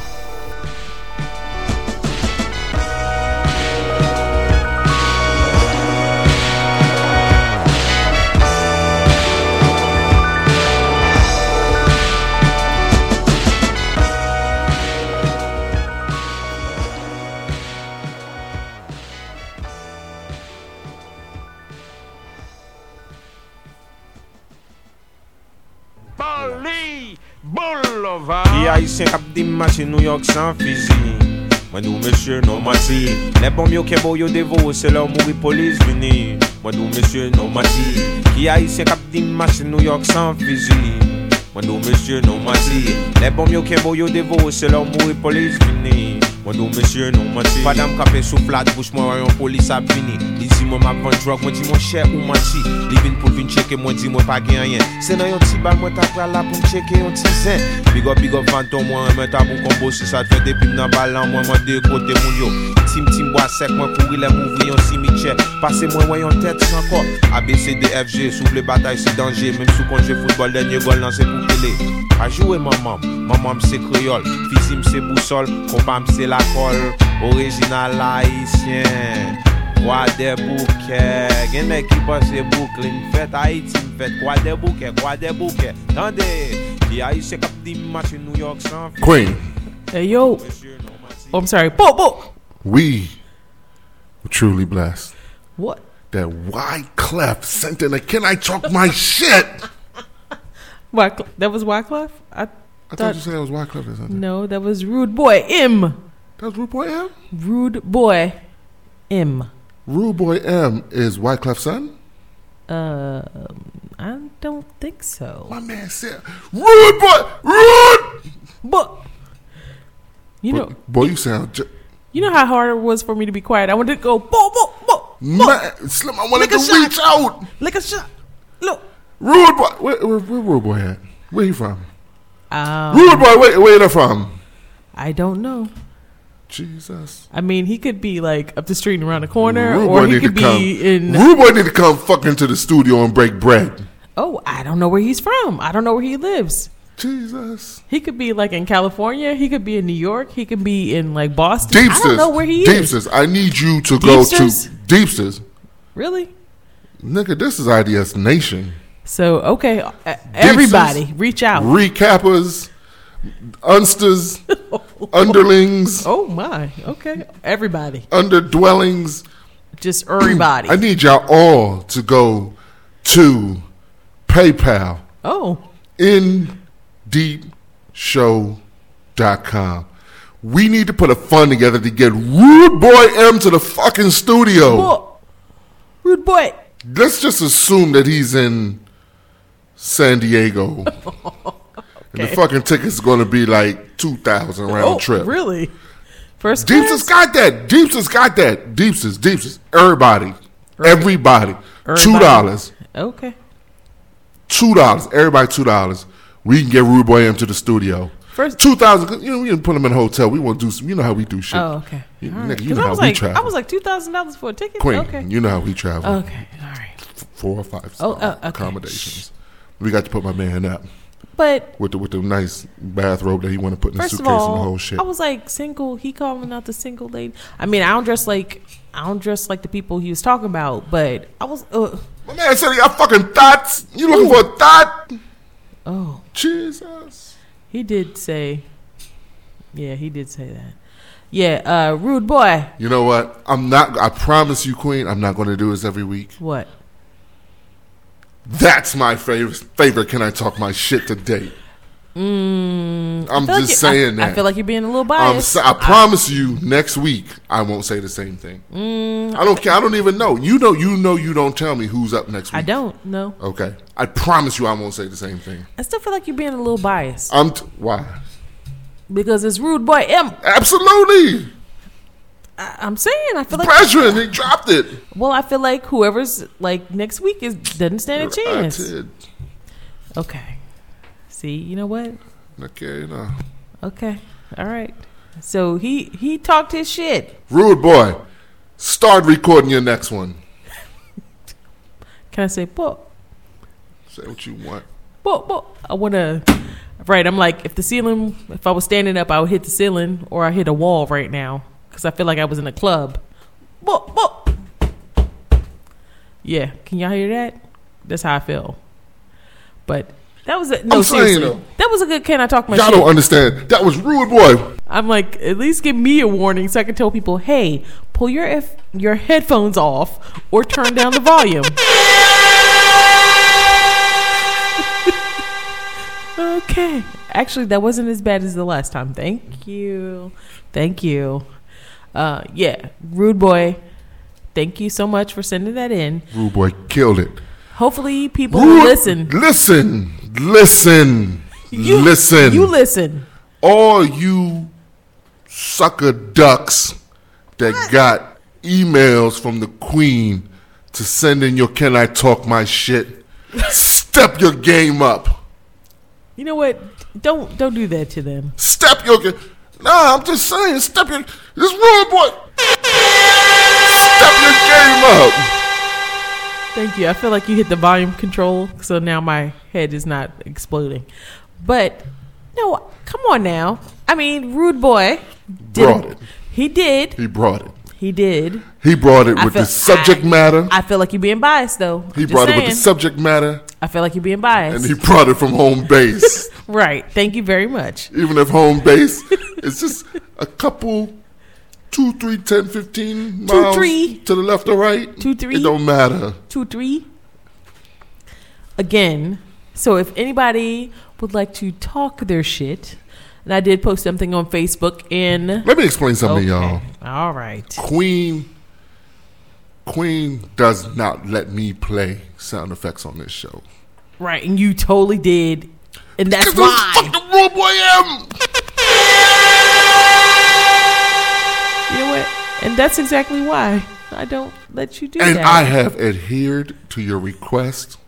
Ki Haitien kap di match New York sans fizi. Mwen nou monsieur non mati. Les bom yo kebo yo devo, se leur mouri police vini. Mwen nou monsieur non mati. Ki Haitien kap di match New York sans fizi. Mwen nou monsieur non mati. Les bom yo kebo yo devo, se leur mouri police vini. Mwen nou monsieur non mati. Padam kape sou flat bouche mwen yon police ap vini. Li di mwen map vend drug, mwen di mwen cher ou mati. Li vin pou vin cheke, mwen di mwen pa gen rien. Se nan yon ti bal mwen ta pral la pou m cheke yon ti zen. Big up, big up fantom mwen mwen ta pou kombo. Si sa te fe depi nan balan mwen mwen de kote moun yo. Tim tim bois sec mwen kouri le mouvri yon cimetière. Pase mwen mwen yon tête sans corps. A B C D F G, souffle bataille c'est danger. Même sous konje football, dernier goal nan c'est pou télé. A jouer maman, maman c'est créole. Fizim c'est boussole, compam c'est la colle. Original haïtien. Quoi des bouquets, gen mec qui passe Brooklyn, fête Haïti, fête quoi des bouquets, quoi des bouquets. Tendez, qui a eu ce cap de match New York sans Queen. Hey yo. Oh, I'm sorry. Bo, bo. We were truly blessed. What? That Wyclef sent in a "Can I talk my shit?" Wyclef, that was Wyclef? I, I thought, thought you said that was Wyclef or something. No, that was Rude Boy M. That was Rude Boy M? Rude Boy M. Rude Boy M is Wyclef's son? Uh, I don't think so. My man said, Rude Boy! Rude! But, you boy, know. Boy, you sound... Ju- you know how hard it was for me to be quiet? I wanted to go, bo, bo, bo. Man, Slim, I wanted to shot. reach out. Lick a shot. Look. Rude Boy. Where, where, where Rude Boy at? Where he from? Um, Rude Boy, where, where they from? I don't know. Jesus. I mean, he could be like up the street and around the corner, Rude or he could be come. in. Rude Boy need to come fucking to the studio and break bread. Oh, I don't know where he's from. I don't know where he lives. Jesus. He could be like in California. He could be in New York. He could be in like Boston. Deepsters. I don't know where he Deepsters. is. I need you to Deepsters? go to Deepsters. Really? Nigga, this is I D S Nation. So, okay. Uh, everybody, reach out. Recappers. Unsters. Underlings. Oh, my. Okay. Everybody. Underdwellings. Just everybody. I need y'all all to go to PayPal. Oh. in deep show dot com. We need to put a fund together to get Rude Boy M to the fucking studio. Well, Rude boy. Let's just assume that he's in San Diego. Okay. And the fucking ticket's going to be like two thousand round Oh, trip. really? First Deeps class? has got that. Deeps has got that. Deeps is, Deeps is. Everybody. Everybody. Everybody. two dollars. Okay. two dollars. Everybody two dollars. We can get Rude Boy M to the studio. First, two thousand. You know, we didn't put him in a hotel. We want to do some. You know how we do shit. Oh, okay. You, All nigga, right. you know I how was we like, travel. I was like two thousand dollars for a ticket. Queen, Okay. you know how we travel. Okay. All right. F- Four or five Oh, star uh, okay. accommodations. We got to put my man up But with the with the nice bathrobe that he want to put in the first suitcase of all, and the whole shit. I was like single. He calling out the single lady. I mean, I don't dress like I don't dress like the people he was talking about. But I was. Uh, my man said he got fucking thoughts. You looking for a thought? oh, Jesus. he did say. Yeah, he did say that. Yeah, uh, rude boy. You know what? I'm not. I promise you, Queen. I'm not going to do this every week. What? That's my favorite. Favorite. Can I talk my shit today? Mm, I'm I feel just like you- saying I, that. I feel like you're being a little I'm biased. so, I promise you, next week I won't say the same thing. Mm, I don't care. I don't even know. You know. You know. You don't tell me who's up next week. I don't know. Okay. I promise you, I won't say the same thing. I still feel like you're being a little biased I'm. T- why? because it's rude boy M. Absolutely. I, I'm saying I feel like Brethren, he dropped it. well, I feel like whoever's like next week is doesn't stand a chance. I did. Okay. See, you know what? Okay, no. Okay. All right. So he he talked his shit. Rude boy, start recording your next one. Can I say, "Bo, Say what you want. bo, bo"? I want to. Right. I'm like, if the ceiling, if I was standing up, I would hit the ceiling, or I hit a wall right now because I feel like I was in a club. Bo, bo. Yeah. Can y'all hear that? That's how I feel. But that was a, no I'm saying, seriously. though, That was a good. Can I talk my Y'all shit? don't understand. That was rude boy. I'm like, at least give me a warning so I can tell people, hey, pull your F- your headphones off or turn down the volume. Okay. Actually, that wasn't as bad as the last time. Thank you. Thank you. Uh, yeah, Rude Boy, thank you so much for sending that in. Rude boy killed it. Hopefully people Rude, will listen. Listen. Listen. You, listen. You listen. All you sucker ducks that What? got emails from the Queen to send in your "Can I talk my shit?" Step your game up. You know what? Don't don't do that to them. Step your game. Nah, I'm just saying. Step your. This rude boy. Step your game up. Thank you. I feel like you hit the volume control, so now my head is not exploding. But no, come on now. I mean, Rude Boy did. Brought it. He did. He brought it. He did. He brought it I with feel- the subject I- matter. I feel like you're being biased, though. He Just brought it with the saying. subject matter, I feel like you're being biased. and he brought it from home base. Right. Thank you very much. Even if home base is just a couple, two, three, ten, fifteen Two, miles three. to the left or right. Two, three. It don't matter. Two, three. Again, so if anybody would like to talk their shit, and I did post something on Facebook in. Let me explain something, to y'all. All right. Queen, Queen does not let me play sound effects on this show. Right, and you totally did, and that's Because why. fuck the rude boy am. You know what? And that's exactly why I don't let you do And that. I have adhered to your request.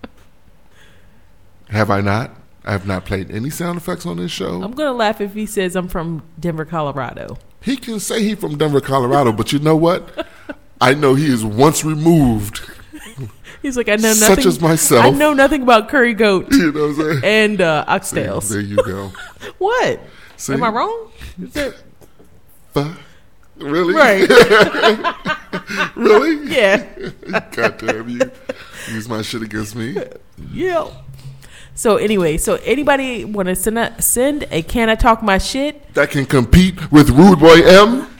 Have I not? I have not played any sound effects on this show. I'm gonna laugh if he says I'm from Denver, Colorado. He can say he from Denver, Colorado, but you know what? I know he is once removed. He's like, I know Such nothing. as myself. I know nothing about curry goat You know what I'm saying? and uh, There, oxtails. there you go. What? See? Am I wrong? Is that, Fuck. Really? right? Really? Yeah. God damn you. Use my shit against me. Yeah. So anyway, so anybody want to send a, send a "Can I talk my shit"? That can compete with Rude Boy M.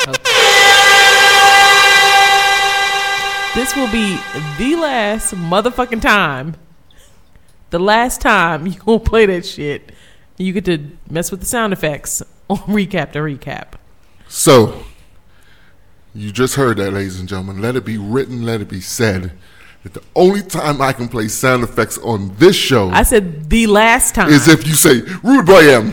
This will be the last motherfucking time. The last time you gonna play that shit. You get to mess with the sound effects on recap to recap. So, You just heard that, ladies and gentlemen. Let it be written, let it be said. That the only time I can play sound effects on this show, I said the last time, is if you say Rude Boy M.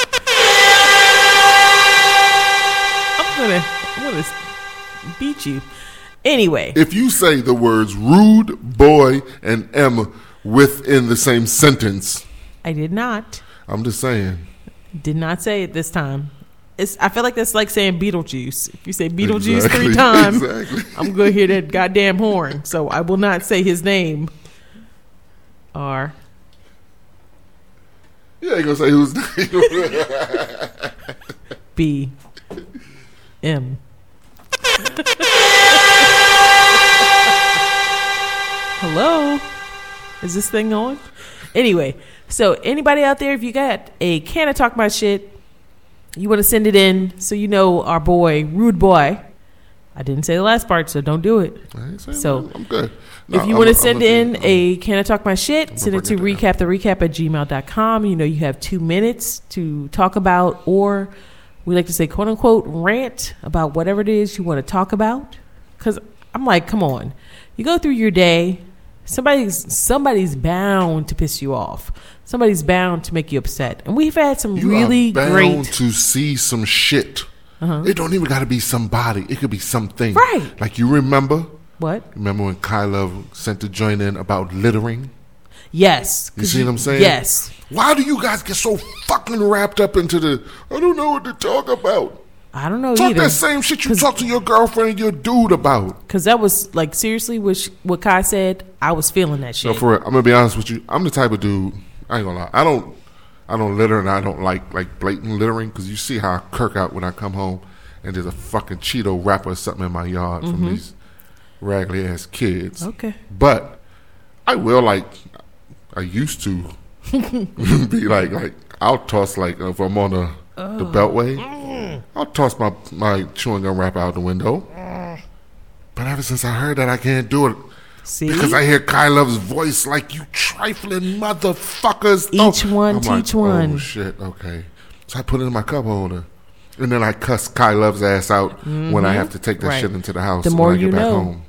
I'm gonna, I'm gonna beat you. Anyway, if you say the words Rude Boy and M within the same sentence, I did not. I'm just saying. Did not say it this time. It's, I feel like that's like saying Beetlejuice. If you say Beetlejuice Exactly. three times, Exactly. I'm going to hear that goddamn horn. So I will not say his name. R. You ain't gonna say whose name. B. M. Hello? Is this thing on? Anyway, so anybody out there, if you got a can of Talk My Shit, you want to send it in so you know our boy, Rude Boy. I didn't say the last part, so don't do it. I ain't saying So, that. I'm good. No, if you I'm- want to I'm send gonna in be- a can of Talk My Shit, send it to bring it recap the recap at gmail dot com. You know, you have two minutes to talk about, or we like to say, quote unquote, rant about whatever it is you want to talk about. Because I'm like, come on. You go through your day, somebody's somebody's bound to piss you off. Somebody's bound to make you upset. And we've had some You really are bound great. to see some shit. Uh-huh. It don't even got to be somebody. It could be something. Right. Like you remember? What? Remember when Kai Love sent the joint in about littering? Yes. You 'Cause see what I'm saying? Yes. Why do you guys get so fucking wrapped up into the, I don't know what to talk about? I don't know Talk either. that same shit you 'Cause- talk to your girlfriend and your dude about. Because that was, like, seriously, what, sh- what Kai said, I was feeling that shit. No, for real, I'm gonna be honest with you. I'm the type of dude. I ain't gonna lie. I don't. I don't litter, and I don't like like blatant littering because you see how I kirk out when I come home, and there's a fucking Cheeto wrapper or something in my yard Mm-hmm. from these raggedy ass kids. Okay. But I will like. I used to be like like I'll toss like if I'm on the the beltway, I'll toss my my chewing gum wrapper out the window. But ever since I heard that, I can't do it. See? Because I hear Kai Love's voice like, you trifling motherfuckers. Each Oh. one I'm teach like, one. Oh, shit, okay. So I put it in my cup holder. And then I cuss Kai Love's ass out when I have to take that Right. shit into the house The when more I get you back know. home.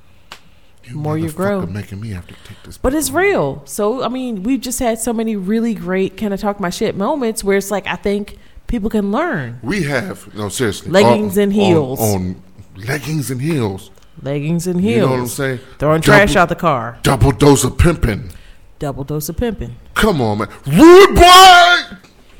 You more you grow. motherfucker making me have to take this. But it's real. So, I mean, we've just had so many really great kind of talk my shit moments where it's like, I think people can learn. We have, no, seriously. Leggings on- and heels. On, on leggings and heels. Leggings and heels. You know what I'm saying? Throwing Double- trash out the car. Double dose of pimping. Double dose of pimping. Come on, man. Rude boy!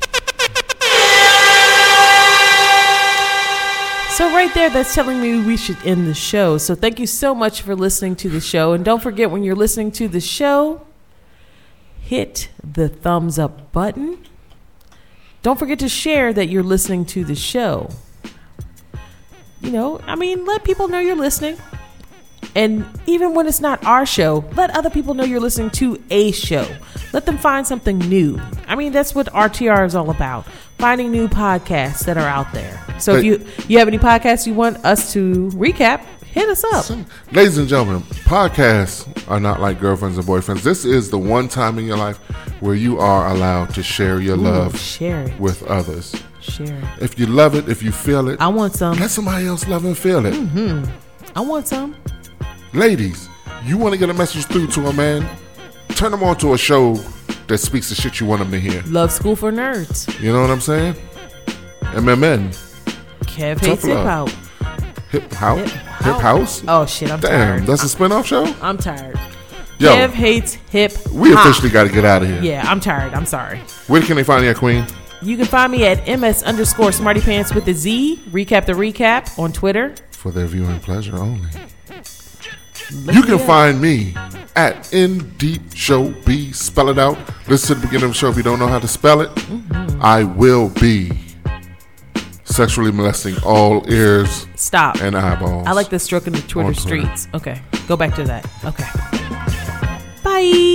So right there, that's telling me we should end the show. So thank you so much for listening to the show. And don't forget, when you're listening to the show, hit the thumbs up button. Don't forget to share that you're listening to the show. You know, I mean, let people know you're listening. And even when it's not our show, let other people know you're listening to a show. Let them find something new. I mean, that's what R T R is all about. Finding new podcasts that are out there. So if Hey. you you have any podcasts you want us to recap, hit us up. Ladies and gentlemen, podcasts are not like girlfriends and boyfriends. This is the one time in your life where you are allowed to share your Ooh, love share it. with others. Share it. If you love it, if you feel it, I want some. let somebody else love and feel it. I want some. Ladies, you want to get a message through to a man? Turn them on to a show that speaks the shit you want them to hear. Love School for Nerds. You know what I'm saying? M M N. Kev Tough hates hip love. hop. Hip House? Hip Hip House? Oh shit, I'm Damn, tired. that's a spin-off show? I'm tired. Yo, Kev hates hip hop. we officially got to get out of here. Yeah, I'm tired. I'm sorry. Where can they find you at, Queen? You can find me at ms underscore smarty pants with a Z. Recap the recap on Twitter. For their viewing pleasure only. Look You me can up. find me at N Deep Show B. Spell it out. Listen to the beginning of the show if you don't know how to spell it. Mm-hmm. I will be sexually molesting all ears Stop. and eyeballs. I like the stroke in the Twitter On Twitter. streets. Okay, go back to that. Okay. Bye.